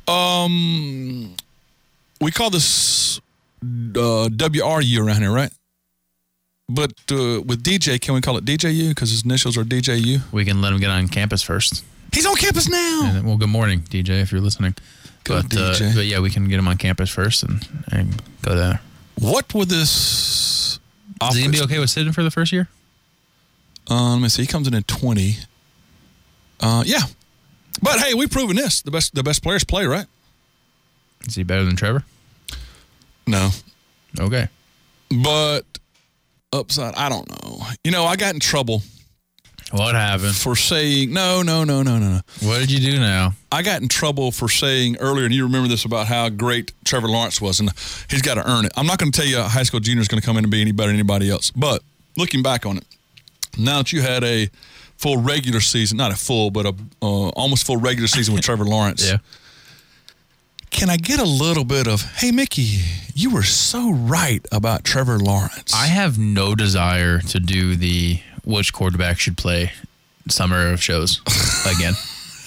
Speaker 5: Um, we call this uh, W R U around here, right? But uh, with D J, can we call it D J U because his initials are D J U?
Speaker 6: We can let him get on campus first.
Speaker 5: He's on campus now.
Speaker 6: And, well, good morning, D J, if you're listening.
Speaker 5: Good
Speaker 6: but, uh,
Speaker 5: D J.
Speaker 6: but yeah, we can get him on campus first and, and go there.
Speaker 5: What would this?
Speaker 6: Is he gonna be okay with sitting for the first year?
Speaker 5: Um, let me see. He comes in at twenty. Uh, yeah, but hey, we've proven this: the best, the best players play, right?
Speaker 6: Is he better than Trevor?
Speaker 5: No.
Speaker 6: Okay.
Speaker 5: But upside, I don't know. You know, I got in trouble.
Speaker 6: What happened?
Speaker 5: For saying no, no, no, no, no, no.
Speaker 6: What did you do now?
Speaker 5: I got in trouble for saying earlier, and you remember this about how great Trevor Lawrence was, and he's got to earn it. I'm not going to tell you a high school junior is going to come in and be any better than anybody else, but looking back on it, now that you had a full regular season, not a full, but a uh, almost full regular season with Trevor Lawrence.
Speaker 6: Yeah.
Speaker 5: Can I get a little bit of, hey, Mickey, you were so right about Trevor Lawrence?
Speaker 6: I have no desire to do the which quarterback should play summer of shows again.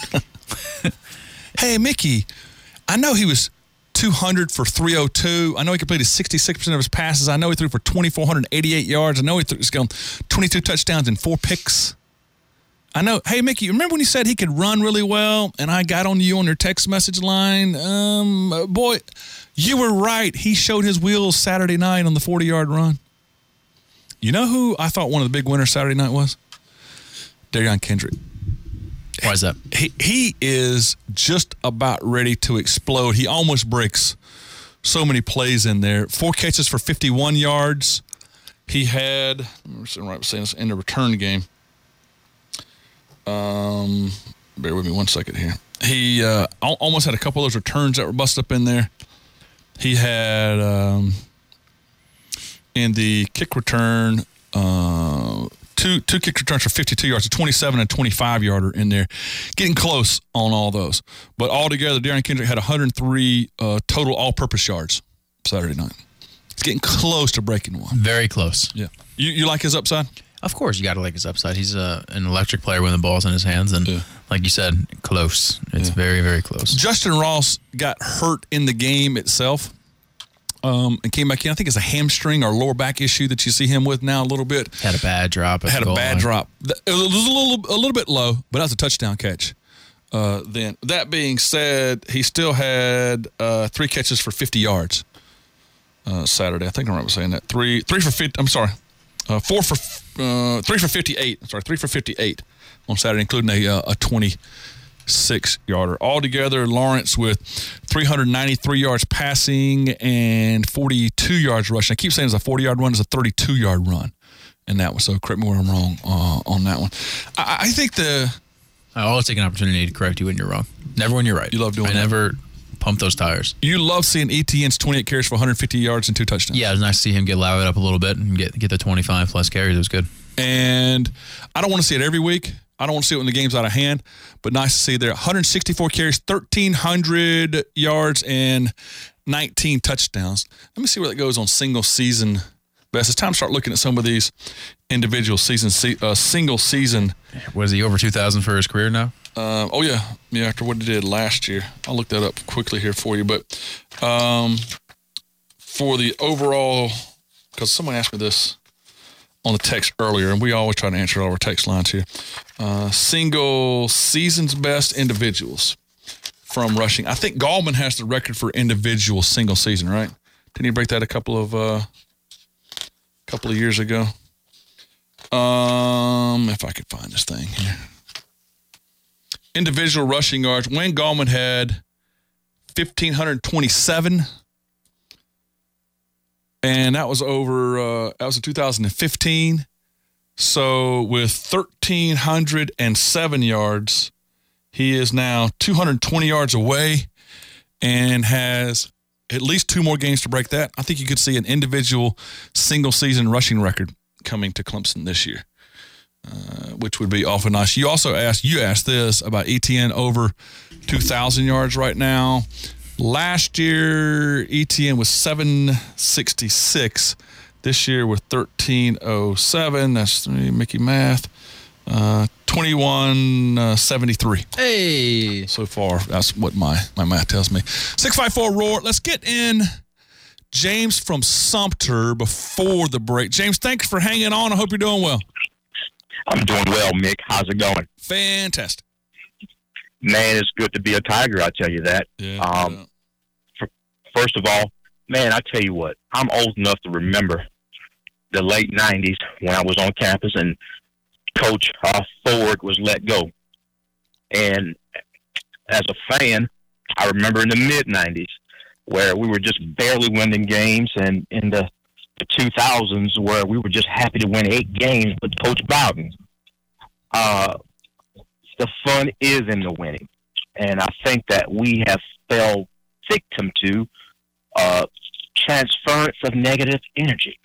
Speaker 5: Hey, Mickey, I know he was two hundred for three oh two. I know he completed sixty-six percent of his passes. I know he threw for two thousand four hundred eighty-eight yards. I know he threw he's gone twenty-two touchdowns and four picks. I know. Hey, Mickey, remember when you said he could run really well and I got on you on your text message line? Um, boy, you were right. He showed his wheels Saturday night on the forty-yard run. You know who I thought one of the big winners Saturday night was? Darion Kendrick.
Speaker 6: Why is that?
Speaker 5: He he is just about ready to explode. He almost breaks so many plays in there. Four catches for fifty-one yards. He had, I'm sitting right saying this in the return game. Um, bear with me one second here. He uh, al- almost had a couple of those returns that were busted up in there. He had um, in the kick return. Uh, Two two kick returns for fifty-two yards, a twenty-seven and twenty-five yarder in there. Getting close on all those. But altogether, Darion Kendrick had one hundred three uh, total all-purpose yards Saturday night. It's getting close to breaking one.
Speaker 6: Very close.
Speaker 5: Yeah. You you like his upside?
Speaker 6: Of course, you got to like his upside. He's uh, an electric player when the ball's in his hands. And yeah. like you said, close. It's yeah. very, very close.
Speaker 5: Justin Ross got hurt in the game itself. Um, and came back in. I think it's a hamstring or lower back issue that you see him with now a little bit.
Speaker 6: Had a bad drop.
Speaker 5: Had a bad
Speaker 6: line.
Speaker 5: drop. It was a little, a little bit low, but that was a touchdown catch. Uh, then that being said, he still had uh, three catches for fifty yards uh, Saturday. I think I remember saying that. Three, three for fifty. I'm sorry, uh, four for uh, three for fifty-eight. I'm sorry, three for fifty-eight on Saturday, including a uh, a twenty. Six yarder. Altogether, Lawrence with three hundred ninety-three yards passing and forty-two yards rushing. I keep saying it's a forty-yard run. It's a thirty-two yard run in that one. So correct me where I'm wrong uh, on that one. I, I think the...
Speaker 6: I always take an opportunity to correct you when you're wrong. Never when you're right.
Speaker 5: You love doing
Speaker 6: I
Speaker 5: that.
Speaker 6: I never pump those tires.
Speaker 5: You love seeing E T N's twenty-eight carries for one hundred fifty yards and two touchdowns.
Speaker 6: Yeah, it was nice to see him get lathered up a little bit and get, get the twenty-five plus carries. It was good.
Speaker 5: And I don't want to see it every week. I don't want to see it when the game's out of hand, but nice to see there. one hundred sixty-four carries, thirteen hundred yards, and nineteen touchdowns. Let me see where that goes on single season best. It's time to start looking at some of these individual season, uh, single season.
Speaker 6: Was he over two thousand for his career now?
Speaker 5: Uh, oh, yeah. Yeah, after what he did last year. I'll look that up quickly here for you. But um, for the overall, because someone asked me this on the text earlier, and we always try to answer all our text lines here. Uh, single season's best individuals from rushing. I think Gallman has the record for individual single season, right? Didn't he break that a couple of uh, couple of years ago? Um, if I could find this thing here. Individual rushing yards. Wayne Gallman had one thousand five hundred twenty-seven. And that was over, uh, that was in two thousand fifteen. So with one thousand three hundred seven yards, he is now two hundred twenty yards away and has at least two more games to break that. I think you could see an individual single-season rushing record coming to Clemson this year, uh, which would be awful nice. You also asked, you asked this about E T N over two thousand yards right now. Last year, E T N was seven sixty-six. This year with thirteen oh seven. That's three, Mickey math. Uh, twenty-one seventy-three.
Speaker 6: Hey.
Speaker 5: So far, that's what my, my math tells me. six five four roar. Let's get in James from Sumter before the break. James, thanks for hanging on. I hope you're doing well.
Speaker 19: I'm doing well, Mick. How's it going?
Speaker 5: Fantastic.
Speaker 19: Man, it's good to be a Tiger, I tell you that.
Speaker 5: Yeah,
Speaker 19: um,
Speaker 5: yeah.
Speaker 19: For, first of all, man, I tell you what, I'm old enough to remember the late nineties when I was on campus and Coach uh, Ford was let go. And as a fan, I remember in the mid nineties where we were just barely winning games, and in the, the two thousands where we were just happy to win eight games with Coach Bowden. Uh, the fun is in the winning. And I think that we have fell victim to uh, transference of negative energy.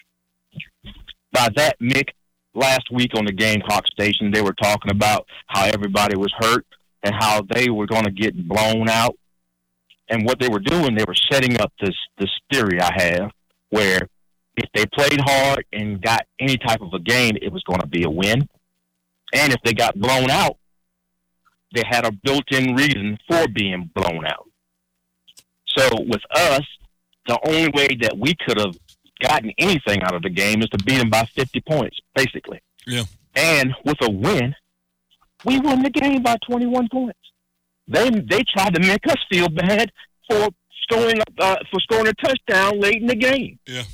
Speaker 19: By that, Mick, last week on the Gamecock station, they were talking about how everybody was hurt and how they were going to get blown out. And what they were doing, they were setting up this, this theory I have where if they played hard and got any type of a game, it was going to be a win. And if they got blown out, they had a built-in reason for being blown out. So with us, the only way that we could have gotten anything out of the game is to beat them by fifty points, basically.
Speaker 5: Yeah.
Speaker 19: And with a win, we won the game by twenty-one points. They they tried to make us feel bad for scoring uh, for scoring a touchdown late in the game.
Speaker 5: Yeah.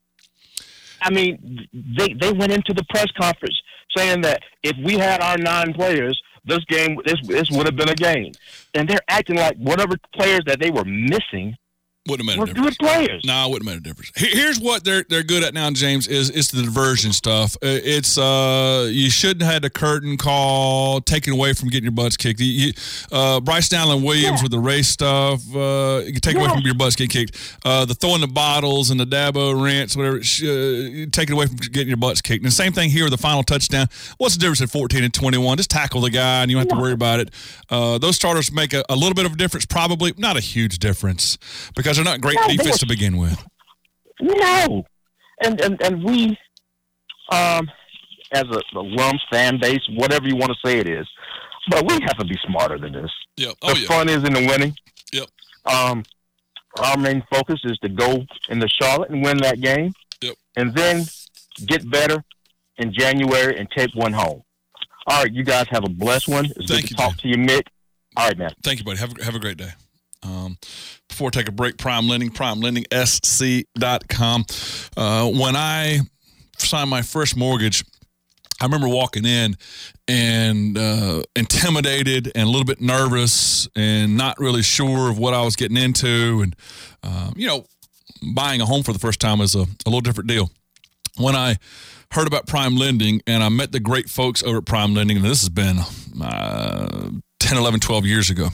Speaker 19: I mean, they they went into the press conference saying that if we had our nine players, this game this this would have been a game. And they're acting like whatever players that they were missing
Speaker 5: Wouldn't have made
Speaker 19: were
Speaker 5: a difference.
Speaker 19: good players.
Speaker 5: No, it wouldn't have made a difference. Here- Here's what they're they're good at now, James, is it's the diversion stuff. Uh, It's uh you shouldn't have had a curtain call taken away from getting your butts kicked. You, you- uh, Bryce Allen Williams with the race stuff, uh, you can take away from your butts getting kicked. Uh, the throwing the bottles and the Dabo rants, whatever, sh- uh, taken away from getting your butts kicked. And the same thing here with the final touchdown. What's the difference at fourteen and twenty-one? Just tackle the guy and you don't have to worry about it. Uh, those starters make a, a little bit of a difference, probably not a huge difference because they're not great
Speaker 19: No, they
Speaker 5: defense
Speaker 19: were-
Speaker 5: to begin with.
Speaker 19: No, and and and we, um, as a alum fan base, whatever you want to say it is, but we have to be smarter than this.
Speaker 5: Yep. Oh,
Speaker 19: the
Speaker 5: yeah.
Speaker 19: fun is in the winning.
Speaker 5: Yep.
Speaker 19: Um, our main focus is to go into Charlotte and win that game.
Speaker 5: Yep.
Speaker 19: And then get better in January and take one home. All right, you guys have a blessed one. It's
Speaker 5: Thank
Speaker 19: good to
Speaker 5: you,
Speaker 19: talk to you, Mick. All right, man.
Speaker 5: Thank you, buddy. Have a, have a great day. Um, before I take a break, Prime Lending, prime lending s c dot com. Uh, when I signed my first mortgage, I remember walking in and uh, intimidated and a little bit nervous and not really sure of what I was getting into. And, um, you know, buying a home for the first time is a, a little different deal. When I heard about Prime Lending and I met the great folks over at Prime Lending, and this has been uh, ten, eleven, twelve years ago,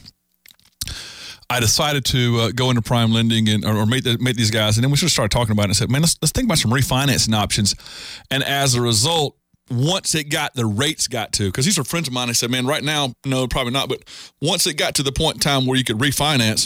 Speaker 5: I decided to uh, go into Prime Lending and or, or meet, the, meet these guys, and then we sort of started talking about it and said, man, let's, let's think about some refinancing options. And as a result, once it got, the rates got to, because these are friends of mine, they said, man, right now, no, probably not, but once it got to the point in time where you could refinance,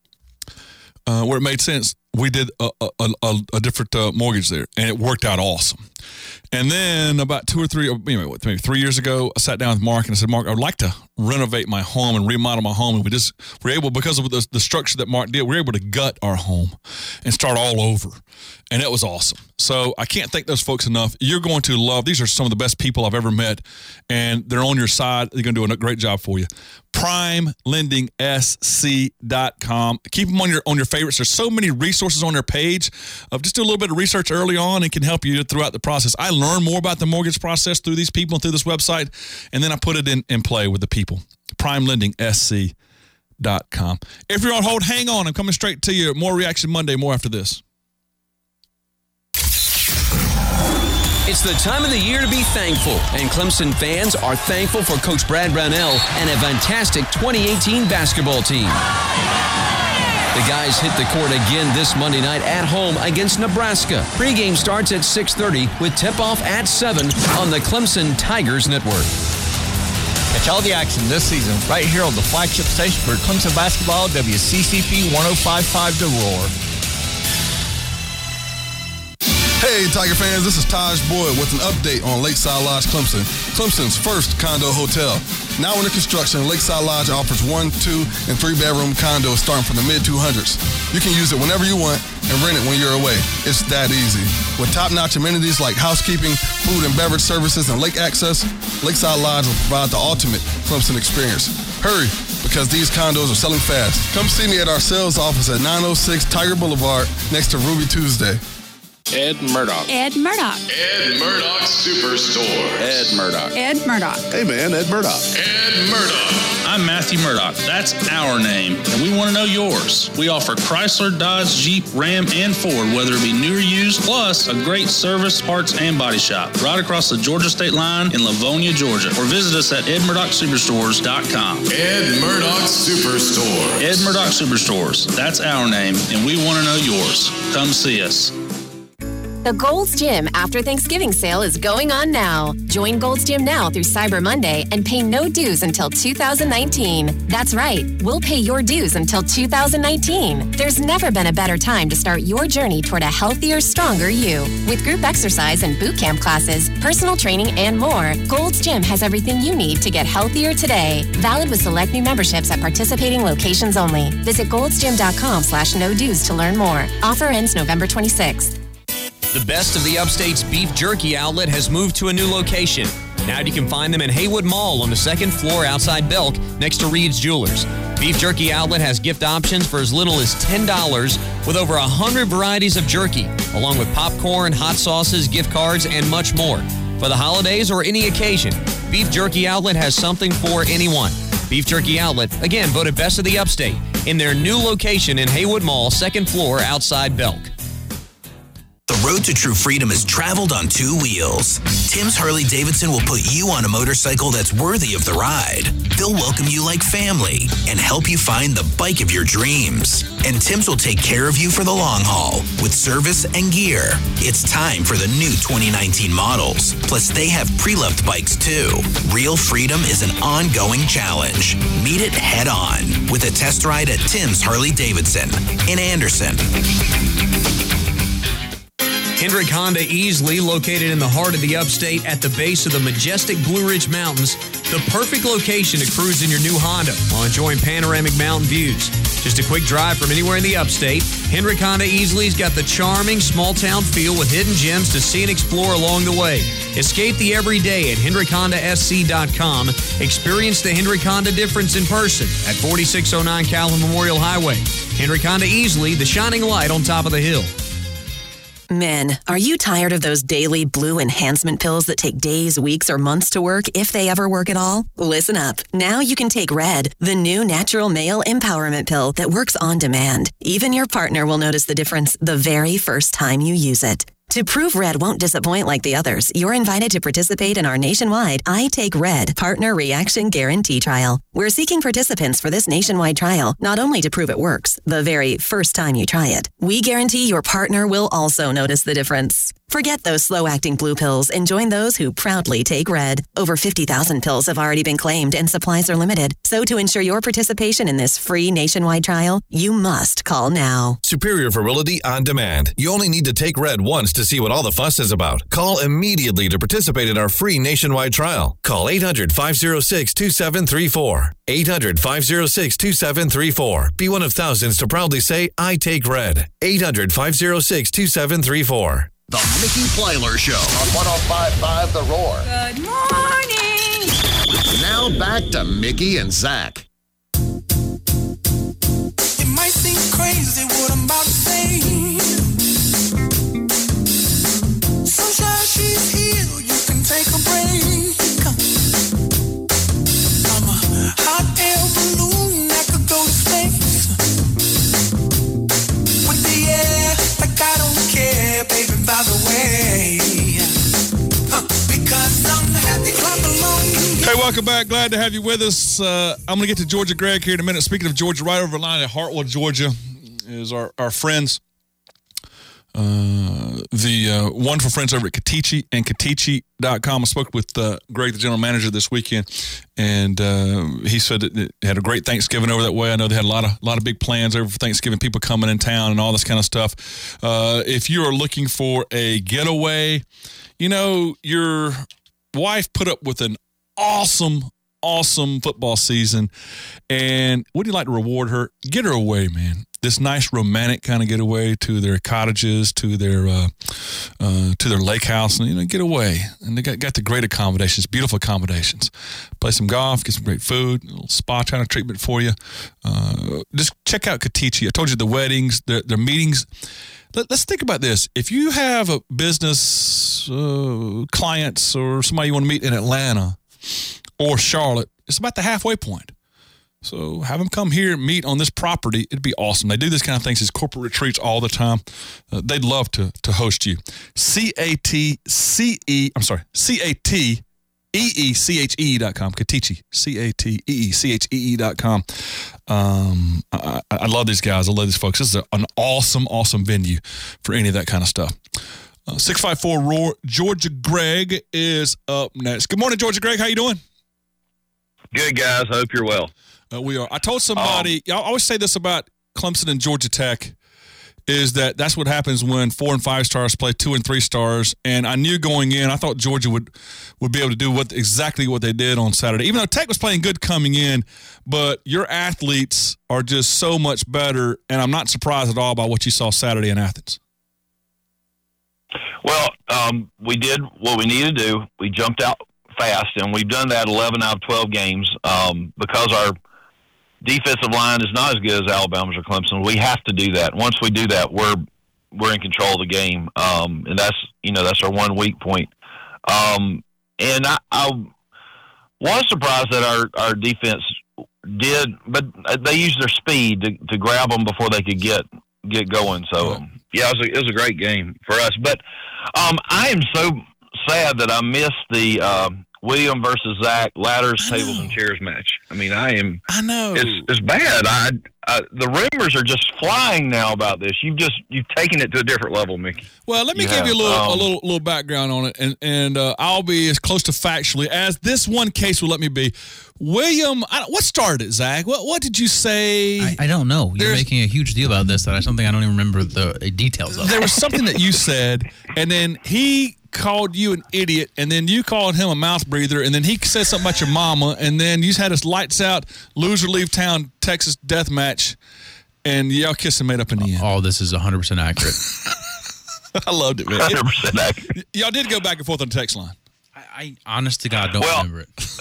Speaker 5: uh, where it made sense, we did a, a, a, a different uh, mortgage there, and it worked out awesome. And then about two or three, maybe, what, maybe three years ago, I sat down with Mark and I said, Mark, I would like to renovate my home and remodel my home. And we just were able, because of the, the structure that Mark did, we were able to gut our home and start all over. And it was awesome. So I can't thank those folks enough. You're going to love, these are some of the best people I've ever met, and they're on your side. They're going to do a great job for you. prime lending s c dot com. Keep them on your on your favorites. There's so many resources on their page. Of just do a little bit of research early on and can help you throughout the process. I learn more about the mortgage process through these people and through this website, and then I put it in, in play with the people. prime lending s c dot com. If you're on hold, hang on. I'm coming straight to you. More Reaction Monday, more after this.
Speaker 18: It's the time of the year to be thankful, and Clemson fans are thankful for Coach Brad Brownell and a fantastic twenty eighteen basketball team. The guys hit the court again this Monday night at home against Nebraska. Pre-game starts at six thirty with tip-off at seven on the Clemson Tigers Network.
Speaker 20: Catch all the action this season right here on the flagship station for Clemson basketball, W C C P one oh five point five The Roar.
Speaker 21: Hey, Tiger fans, this is Taj Boyd with an update on Lakeside Lodge Clemson, Clemson's first condo hotel. Now under construction, Lakeside Lodge offers one, two, and three-bedroom condos starting from the mid two hundreds. You can use it whenever you want and rent it when you're away. It's that easy. With top-notch amenities like housekeeping, food and beverage services, and lake access, Lakeside Lodge will provide the ultimate Clemson experience. Hurry, because these condos are selling fast. Come see me at our sales office at nine oh six Tiger Boulevard next to Ruby Tuesday.
Speaker 22: Ed Murdoch.
Speaker 23: Ed Murdoch.
Speaker 22: Ed Murdoch Superstore. Ed Murdoch.
Speaker 23: Ed Murdoch.
Speaker 22: Hey, man, Ed Murdoch. Ed Murdoch.
Speaker 24: I'm Matthew Murdoch. That's our name, and we want to know yours. We offer Chrysler, Dodge, Jeep, Ram, and Ford, whether it be new or used, plus a great service, parts, and body shop right across the Georgia state line in Livonia, Georgia. Or visit us at ed murdoch superstores dot com.
Speaker 22: Ed Murdoch Superstore.
Speaker 24: Ed Murdoch Superstores. That's our name, and we want to know yours. Come see us.
Speaker 14: The Gold's Gym After Thanksgiving sale is going on now. Join Gold's Gym now through Cyber Monday and pay no dues until two thousand nineteen. That's right, we'll pay your dues until two thousand nineteen. There's never been a better time to start your journey toward a healthier, stronger you. With group exercise and boot camp classes, personal training, and more, Gold's Gym has everything you need to get healthier today. Valid with select new memberships at participating locations only. Visit goldsgym.com slash no dues to learn more. Offer ends November twenty-sixth.
Speaker 18: The best of the Upstate's beef jerky outlet has moved to a new location. Now you can find them in Haywood Mall on the second floor outside Belk next to Reed's Jewelers. Beef Jerky Outlet has gift options for as little as ten dollars with over one hundred varieties of jerky, along with popcorn, hot sauces, gift cards, and much more. For the holidays or any occasion, Beef Jerky Outlet has something for anyone. Beef Jerky Outlet, again, voted best of the Upstate in their new location in Haywood Mall, second floor outside Belk.
Speaker 25: The road to true freedom is traveled on two wheels. Tim's Harley-Davidson will put you on a motorcycle that's worthy of the ride. They'll welcome you like family and help you find the bike of your dreams. And Tim's will take care of you for the long haul with service and gear. It's time for the new twenty nineteen models. Plus, they have pre-loved bikes too. Real freedom is an ongoing challenge. Meet it head on with a test ride at Tim's Harley-Davidson in Anderson.
Speaker 18: Hendrick Honda Easley, located in the heart of the Upstate at the base of the majestic Blue Ridge Mountains, the perfect location to cruise in your new Honda while enjoying panoramic mountain views. Just a quick drive from anywhere in the Upstate, Hendrick Honda Easley's got the charming small-town feel with hidden gems to see and explore along the way. Escape the everyday at hendrick honda s c dot com. Experience the Hendrick Honda difference in person at forty-six oh nine Calhoun Memorial Highway. Hendrick Honda Easley, the shining light on top of the hill.
Speaker 26: Men, are you tired of those daily blue enhancement pills that take days, weeks, or months to work, if they ever work at all? Listen up. Now you can take Red, the new natural male empowerment pill that works on demand. Even your partner will notice the difference the very first time you use it. To prove Red won't disappoint like the others, you're invited to participate in our nationwide I Take Red Partner Reaction Guarantee Trial. We're seeking participants for this nationwide trial, not only to prove it works, the very first time you try it. We guarantee your partner will also notice the difference. Forget those slow-acting blue pills and join those who proudly take Red. Over fifty thousand pills have already been claimed and supplies are limited. So to ensure your participation in this free nationwide trial, you must call now.
Speaker 27: Superior virility on demand. You only need to take Red once to see what all the fuss is about. Call immediately to participate in our free nationwide trial. Call eight hundred, five oh six, two seven three four. eight hundred, five oh six, two seven three four. Be one of thousands to proudly say, I take Red. eight hundred, five oh six, two seven three four.
Speaker 2: The Mickey Plyler Show on one oh five point five The Roar.
Speaker 23: Good morning.
Speaker 2: Now back to Mickey and Zach.
Speaker 4: It might seem crazy what I'm about to say. Sunshine, she's here. You can take a break. I'm a hot air balloon that could go to space. With the air, like I don't care, baby. By the way, huh, because I'm happy, clap along.
Speaker 5: Hey, welcome back. Glad to have you with us. Uh, I'm going to get to Georgia Greg here in a minute. Speaking of Georgia, right over the line at Hartwell, Georgia, is our, our friends uh, the uh, wonderful friends over at Katichi and Katichi dot com. I spoke with uh, Greg, the general manager, this weekend, and uh, he said that it had a great Thanksgiving over that way. I know they had a lot of a lot of big plans over for Thanksgiving, people coming in town and all this kind of stuff. Uh, if you are looking for a getaway, you know, your wife put up with an awesome awesome football season, and would you like to reward her? Get her away, man. This nice romantic kind of getaway to their cottages, to their uh, uh, to their lake house, and you know, get away. And they got, got the great accommodations, beautiful accommodations. Play some golf, get some great food, a little spa kind of treatment for you. Uh, just check out Katichi. I told you the weddings, their, their meetings. Let, let's think about this. If you have a business uh, clients or somebody you want to meet in Atlanta or Charlotte, it's about the halfway point. So have them come here and meet on this property. It'd be awesome. They do this kind of things, these corporate retreats all the time. Uh, they'd love to to host you. C A T C E, I'm sorry, C A T E E C H E dot com. Katichi, C A T E E C H E E dot com. Um, I, I love these guys. I love these folks. This is an awesome, awesome venue for any of that kind of stuff. Uh, six five four roar. Georgia Greg is up next. Good morning, Georgia Greg. How you doing?
Speaker 3: Good, guys. I hope you're well.
Speaker 5: Uh, we are. I told somebody, um, I always say this about Clemson and Georgia Tech, is that that's what happens when four and five stars play two and three stars. And I knew going in, I thought Georgia would, would be able to do what exactly what they did on Saturday. Even though Tech was playing good coming in, but your athletes are just so much better, and I'm not surprised at all by what you saw Saturday in Athens.
Speaker 3: Well, um, we did what we needed to do. We jumped out fast, and we've done that eleven out of twelve games um, because our defensive line is not as good as Alabama's or Clemson. We have to do that. Once we do that, we're we're in control of the game, um, and that's you know that's our one weak point. Um, and I, I was surprised that our, our defense did, but they used their speed to, to grab them before they could get get going. So um, yeah, it was, a, it was a great game for us. But um, I am so sad that I missed the uh, William versus Zach ladders, tables, and chairs match. I mean, I am.
Speaker 5: I know
Speaker 3: it's it's bad. I, I the rumors are just flying now about this. You've just you've taken it to a different level, Mickey.
Speaker 5: Well, let me
Speaker 3: you
Speaker 5: give
Speaker 3: have.
Speaker 5: you a little
Speaker 3: um,
Speaker 5: a little little background on it, and and uh, I'll be as close to factually as this one case will let me be. William, I, what started it, Zach? What what did you say?
Speaker 6: I, I don't know. You're
Speaker 5: There's,
Speaker 6: making a huge deal about this. That I something I don't even remember the details of.
Speaker 5: There was something that you said, and then he called you an idiot, and then you called him a mouth breather, and then he said something about your mama, and then you just had us lights out, loser leave town, Texas death match, and y'all kissed and made up in the end.
Speaker 6: All this is one hundred percent accurate.
Speaker 5: I loved it, man.
Speaker 3: one hundred percent accurate.
Speaker 5: Y'all did go back and forth on the text line.
Speaker 6: I, I honest to God, don't
Speaker 3: well,
Speaker 6: remember it.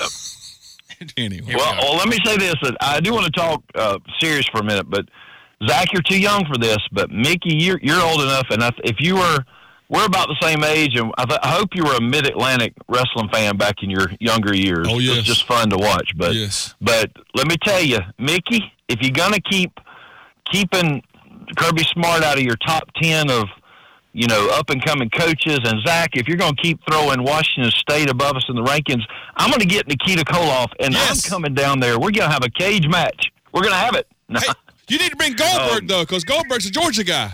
Speaker 5: Anyway.
Speaker 3: Well, well, let me say this. That I do want to talk uh, serious for a minute, but Zach, you're too young for this, but Mickey, you're, you're old enough, and I, if you were – we're about the same age, and I, th- I hope you were a Mid-Atlantic wrestling fan back in your younger years.
Speaker 5: Oh, yes.
Speaker 3: It was just fun to watch. But
Speaker 5: yes.
Speaker 3: But let me tell you, Mickey, if you're going to keep keeping Kirby Smart out of your top ten of, you know, up-and-coming coaches, and Zach, if you're going to keep throwing Washington State above us in the rankings, I'm going to get Nikita Koloff, and
Speaker 5: yes.
Speaker 3: I'm coming down there. We're going to have a cage match. We're going to have it.
Speaker 5: Hey, you need to bring Goldberg, um, though, because Goldberg's a Georgia guy.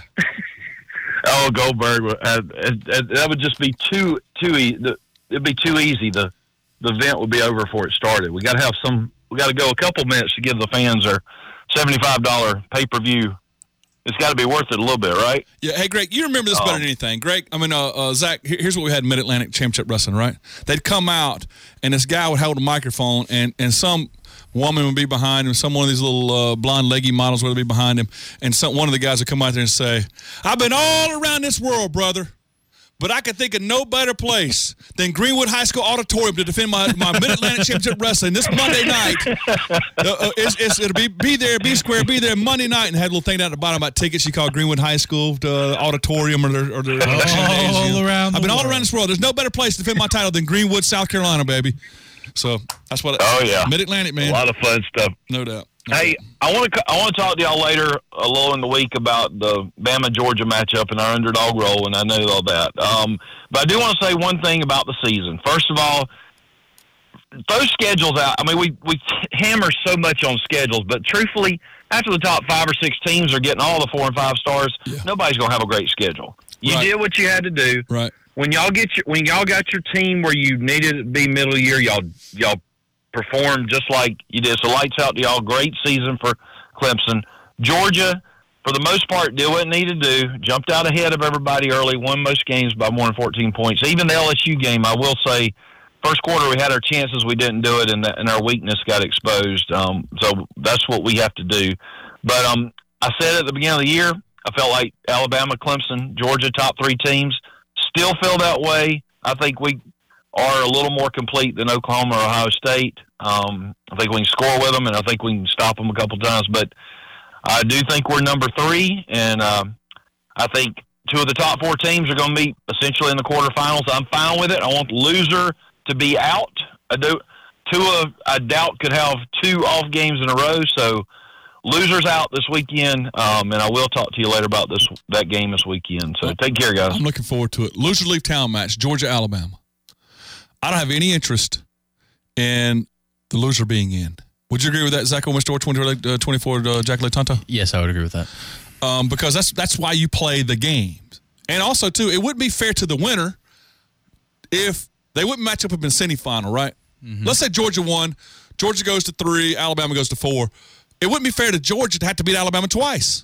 Speaker 3: Oh, Goldberg! Uh, uh, uh, that would just be too too easy. It'd be too easy. The the event would be over before it started. We got to have some. We got to go a couple minutes to give the fans their seventy-five dollar pay per view. It's got to be worth it a little bit, right?
Speaker 5: Yeah. Hey, Greg, you remember this um, better than anything. Greg, I mean, uh, uh, Zach. Here's what we had in Mid Atlantic Championship Wrestling. Right? They'd come out, and this guy would hold a microphone, and and some woman would be behind him, some one of these little uh, blonde leggy models would be behind him, and some one of the guys would come out there and say, I've been all around this world, brother, but I can think of no better place than Greenwood High School Auditorium to defend my, my Mid-Atlantic Championship Wrestling this Monday night. Uh, uh, it's, it's, it'll be be there, be square, be there Monday night, and had a little thing down at the bottom about tickets. You call Greenwood High School uh, Auditorium or their, or their
Speaker 6: all around
Speaker 5: I've been all
Speaker 6: world.
Speaker 5: around this world. There's no better place to defend my title than Greenwood, South Carolina, baby. So that's what.
Speaker 3: Oh yeah,
Speaker 5: Mid-Atlantic, man.
Speaker 3: A lot of fun stuff.
Speaker 5: No doubt. No
Speaker 3: hey,
Speaker 5: doubt.
Speaker 3: I want to I want to talk to y'all later, a little in the week, about the Bama Georgia matchup and our underdog role, and I know all that. Um, but I do want to say one thing about the season. First of all, those schedules out. I mean, we we hammer so much on schedules, but truthfully, after the top five or six teams are getting all the four and five stars, yeah. nobody's going to have a great schedule. You
Speaker 5: Right.
Speaker 3: did what you had to do.
Speaker 5: Right.
Speaker 3: When y'all get your when y'all got your team where you needed to be middle of the year, y'all y'all performed just like you did. So lights out to y'all. Great season for Clemson. Georgia, for the most part, did what it needed to do. Jumped out ahead of everybody early. Won most games by more than fourteen points. Even the L S U game, I will say, first quarter we had our chances, we didn't do it, and, the, and our weakness got exposed. Um, so that's what we have to do. But um, I said at the beginning of the year, I felt like Alabama, Clemson, Georgia, top three teams. Still feel that way. I think we are a little more complete than Oklahoma or Ohio State. Um, I think we can score with them, and I think we can stop them a couple times. But I do think we're number three, and uh, I think two of the top four teams are going to meet essentially in the quarterfinals. I'm fine with it. I want the loser to be out. I do. Tua, I doubt, could have two off games in a row, so loser's out this weekend, um, and I will talk to you later about this that game this weekend. So take care, guys.
Speaker 5: I'm looking forward to it. Loser leave town match, Georgia, Alabama. I don't have any interest in the loser being in. Would you agree with that, Zach? Mister twenty-four, uh, Jack LeTonto?
Speaker 6: Yes, I would agree with that.
Speaker 5: Um, because that's that's why you play the games. And also, too, it wouldn't be fair to the winner if they wouldn't match up in the semifinal, right? Mm-hmm. Let's say Georgia won. Georgia goes to three. Alabama goes to four. It wouldn't be fair to Georgia to have to beat Alabama twice.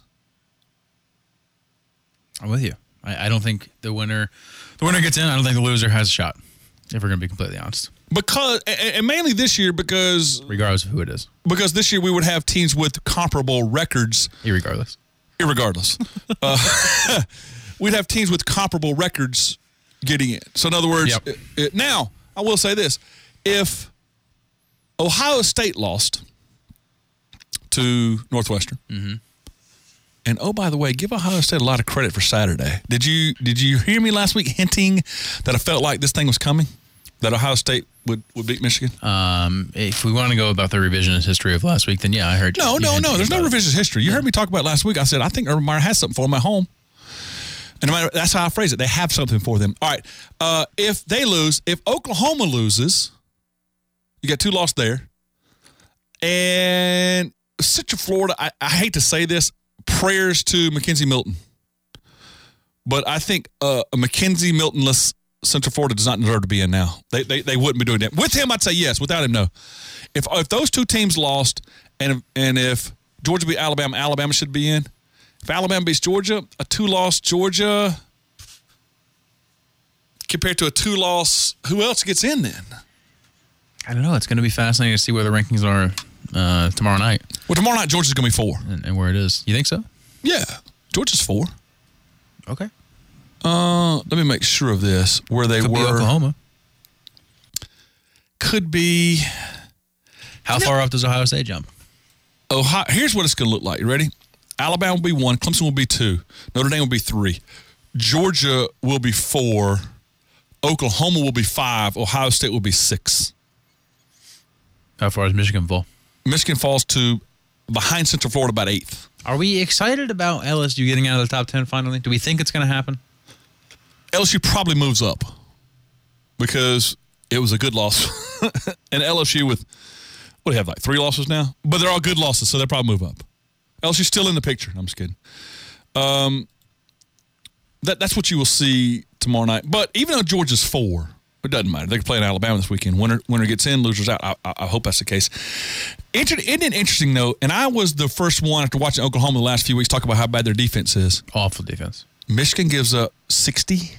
Speaker 6: I'm with you. I, I don't think the winner the winner gets in. I don't think the loser has a shot, if we're going to be completely honest.
Speaker 5: Because, and mainly this year because...
Speaker 6: Regardless of who it is.
Speaker 5: Because this year we would have teams with comparable records.
Speaker 6: Irregardless.
Speaker 5: Irregardless. uh, we'd have teams with comparable records getting in. So in other words,
Speaker 6: Yep.
Speaker 5: it, it, now, I will say this. If Ohio State lost to Northwestern,
Speaker 6: mm-hmm.
Speaker 5: and oh, by the way, give Ohio State a lot of credit for Saturday. Did you did you hear me last week hinting that I felt like this thing was coming? That Ohio State would, would beat Michigan?
Speaker 6: Um, if we want to go about the revisionist history of last week, then yeah, I heard you.
Speaker 5: No,
Speaker 6: you
Speaker 5: no,
Speaker 6: hinted
Speaker 5: no. There's no
Speaker 6: about it.
Speaker 5: revisionist history. You heard me talk about it last week. I said, I think Urban Meyer has something for them at home. And no matter, that's how I phrase it. They have something for them. All right. Uh, if they lose, if Oklahoma loses, you got two losses there. And Central Florida, I, I hate to say this, prayers to Mackenzie Milton. But I think uh, a Mackenzie Milton-less Central Florida does not deserve to be in now. They, they they wouldn't be doing that. With him, I'd say yes. Without him, no. If if those two teams lost, and if, and if Georgia beat Alabama, Alabama should be in. If Alabama beats Georgia, a two-loss Georgia compared to a two-loss, who else gets in then?
Speaker 6: I don't know. It's going to be fascinating to see where the rankings are uh, tomorrow night.
Speaker 5: Well, tomorrow night, Georgia's going to be four.
Speaker 6: And, and where it is. You think so?
Speaker 5: Yeah. Georgia's four.
Speaker 6: Okay.
Speaker 5: Uh, let me make sure of this. Where they
Speaker 6: Could
Speaker 5: were.
Speaker 6: be Oklahoma.
Speaker 5: Could be.
Speaker 6: How far off does Ohio State jump?
Speaker 5: Ohio. Here's what it's going to look like. You ready? Alabama will be one. Clemson will be two. Notre Dame will be three. Georgia will be four. Oklahoma will be five. Ohio State will be six.
Speaker 6: How far does Michigan fall?
Speaker 5: Michigan falls to behind Central Florida about eighth.
Speaker 6: Are we excited about L S U getting out of the top ten finally? Do we think it's going to happen?
Speaker 5: L S U probably moves up because it was a good loss. And L S U with, what do they have, like three losses now? But they're all good losses, so they'll probably move up. L S U's still in the picture. No, I'm just kidding. Um, that, that's what you will see tomorrow night. But even though Georgia's four, it doesn't matter. They can play in Alabama this weekend. Winner, winner gets in, losers out. I, I, I hope that's the case. Inter- isn't it interesting, though? And I was the first one after watching Oklahoma the last few weeks talk about how bad their defense is.
Speaker 6: Awful defense.
Speaker 5: Michigan gives up sixty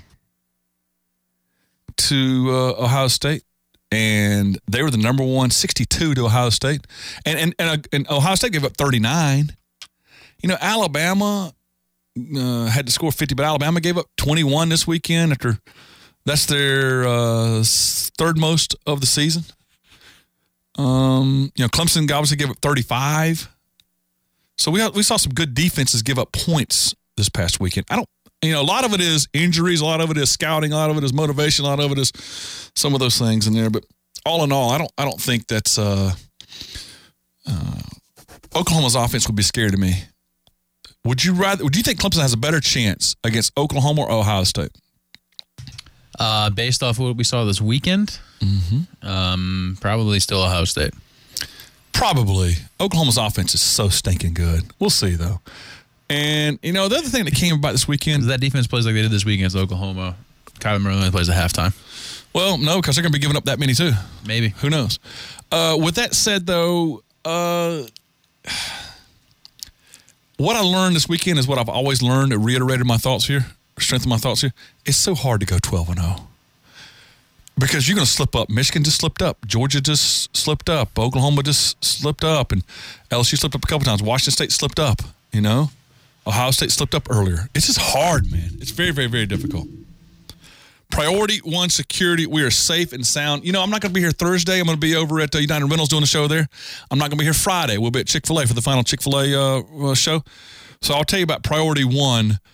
Speaker 5: to uh, Ohio State, and they were the number one, sixty-two to Ohio State. And and and, uh, and Ohio State gave up thirty-nine. You know, Alabama uh, had to score fifty, but Alabama gave up twenty-one this weekend after that's their uh, third most of the season. Um, you know, Clemson obviously gave up thirty-five. So we got, we saw some good defenses give up points this past weekend. I don't, you know, a lot of it is injuries, a lot of it is scouting, a lot of it is motivation, a lot of it is some of those things in there. But all in all, I don't, I don't think that's uh, uh, Oklahoma's offense would be scary to me. Would you rather? Would you think Clemson has a better chance against Oklahoma or Ohio State?
Speaker 6: Uh, based off what we saw this weekend,
Speaker 5: mm-hmm.
Speaker 6: um, probably still Ohio State.
Speaker 5: Probably. Oklahoma's offense is so stinking good. We'll see, though. And, you know, the other thing that came about this weekend.
Speaker 6: That defense plays like they did this week against Oklahoma. Kyler Murray only plays at halftime.
Speaker 5: Well, no, because they're going to be giving up that many, too.
Speaker 6: Maybe.
Speaker 5: Who knows? Uh, with that said, though, uh, what I learned this weekend is what I've always learned. It reiterated my thoughts here, strengthened my thoughts here. It's so hard to go twelve and oh. Because you're going to slip up. Michigan just slipped up. Georgia just slipped up. Oklahoma just slipped up. And L S U slipped up a couple times. Washington State slipped up, you know. Ohio State slipped up earlier. It's just hard, man. It's very, very, very difficult. Priority one, security. We are safe and sound. You know, I'm not going to be here Thursday. I'm going to be over at uh, United Rentals doing the show there. I'm not going to be here Friday. We'll be at Chick-fil-A for the final Chick-fil-A uh, uh, show. So I'll tell you about priority one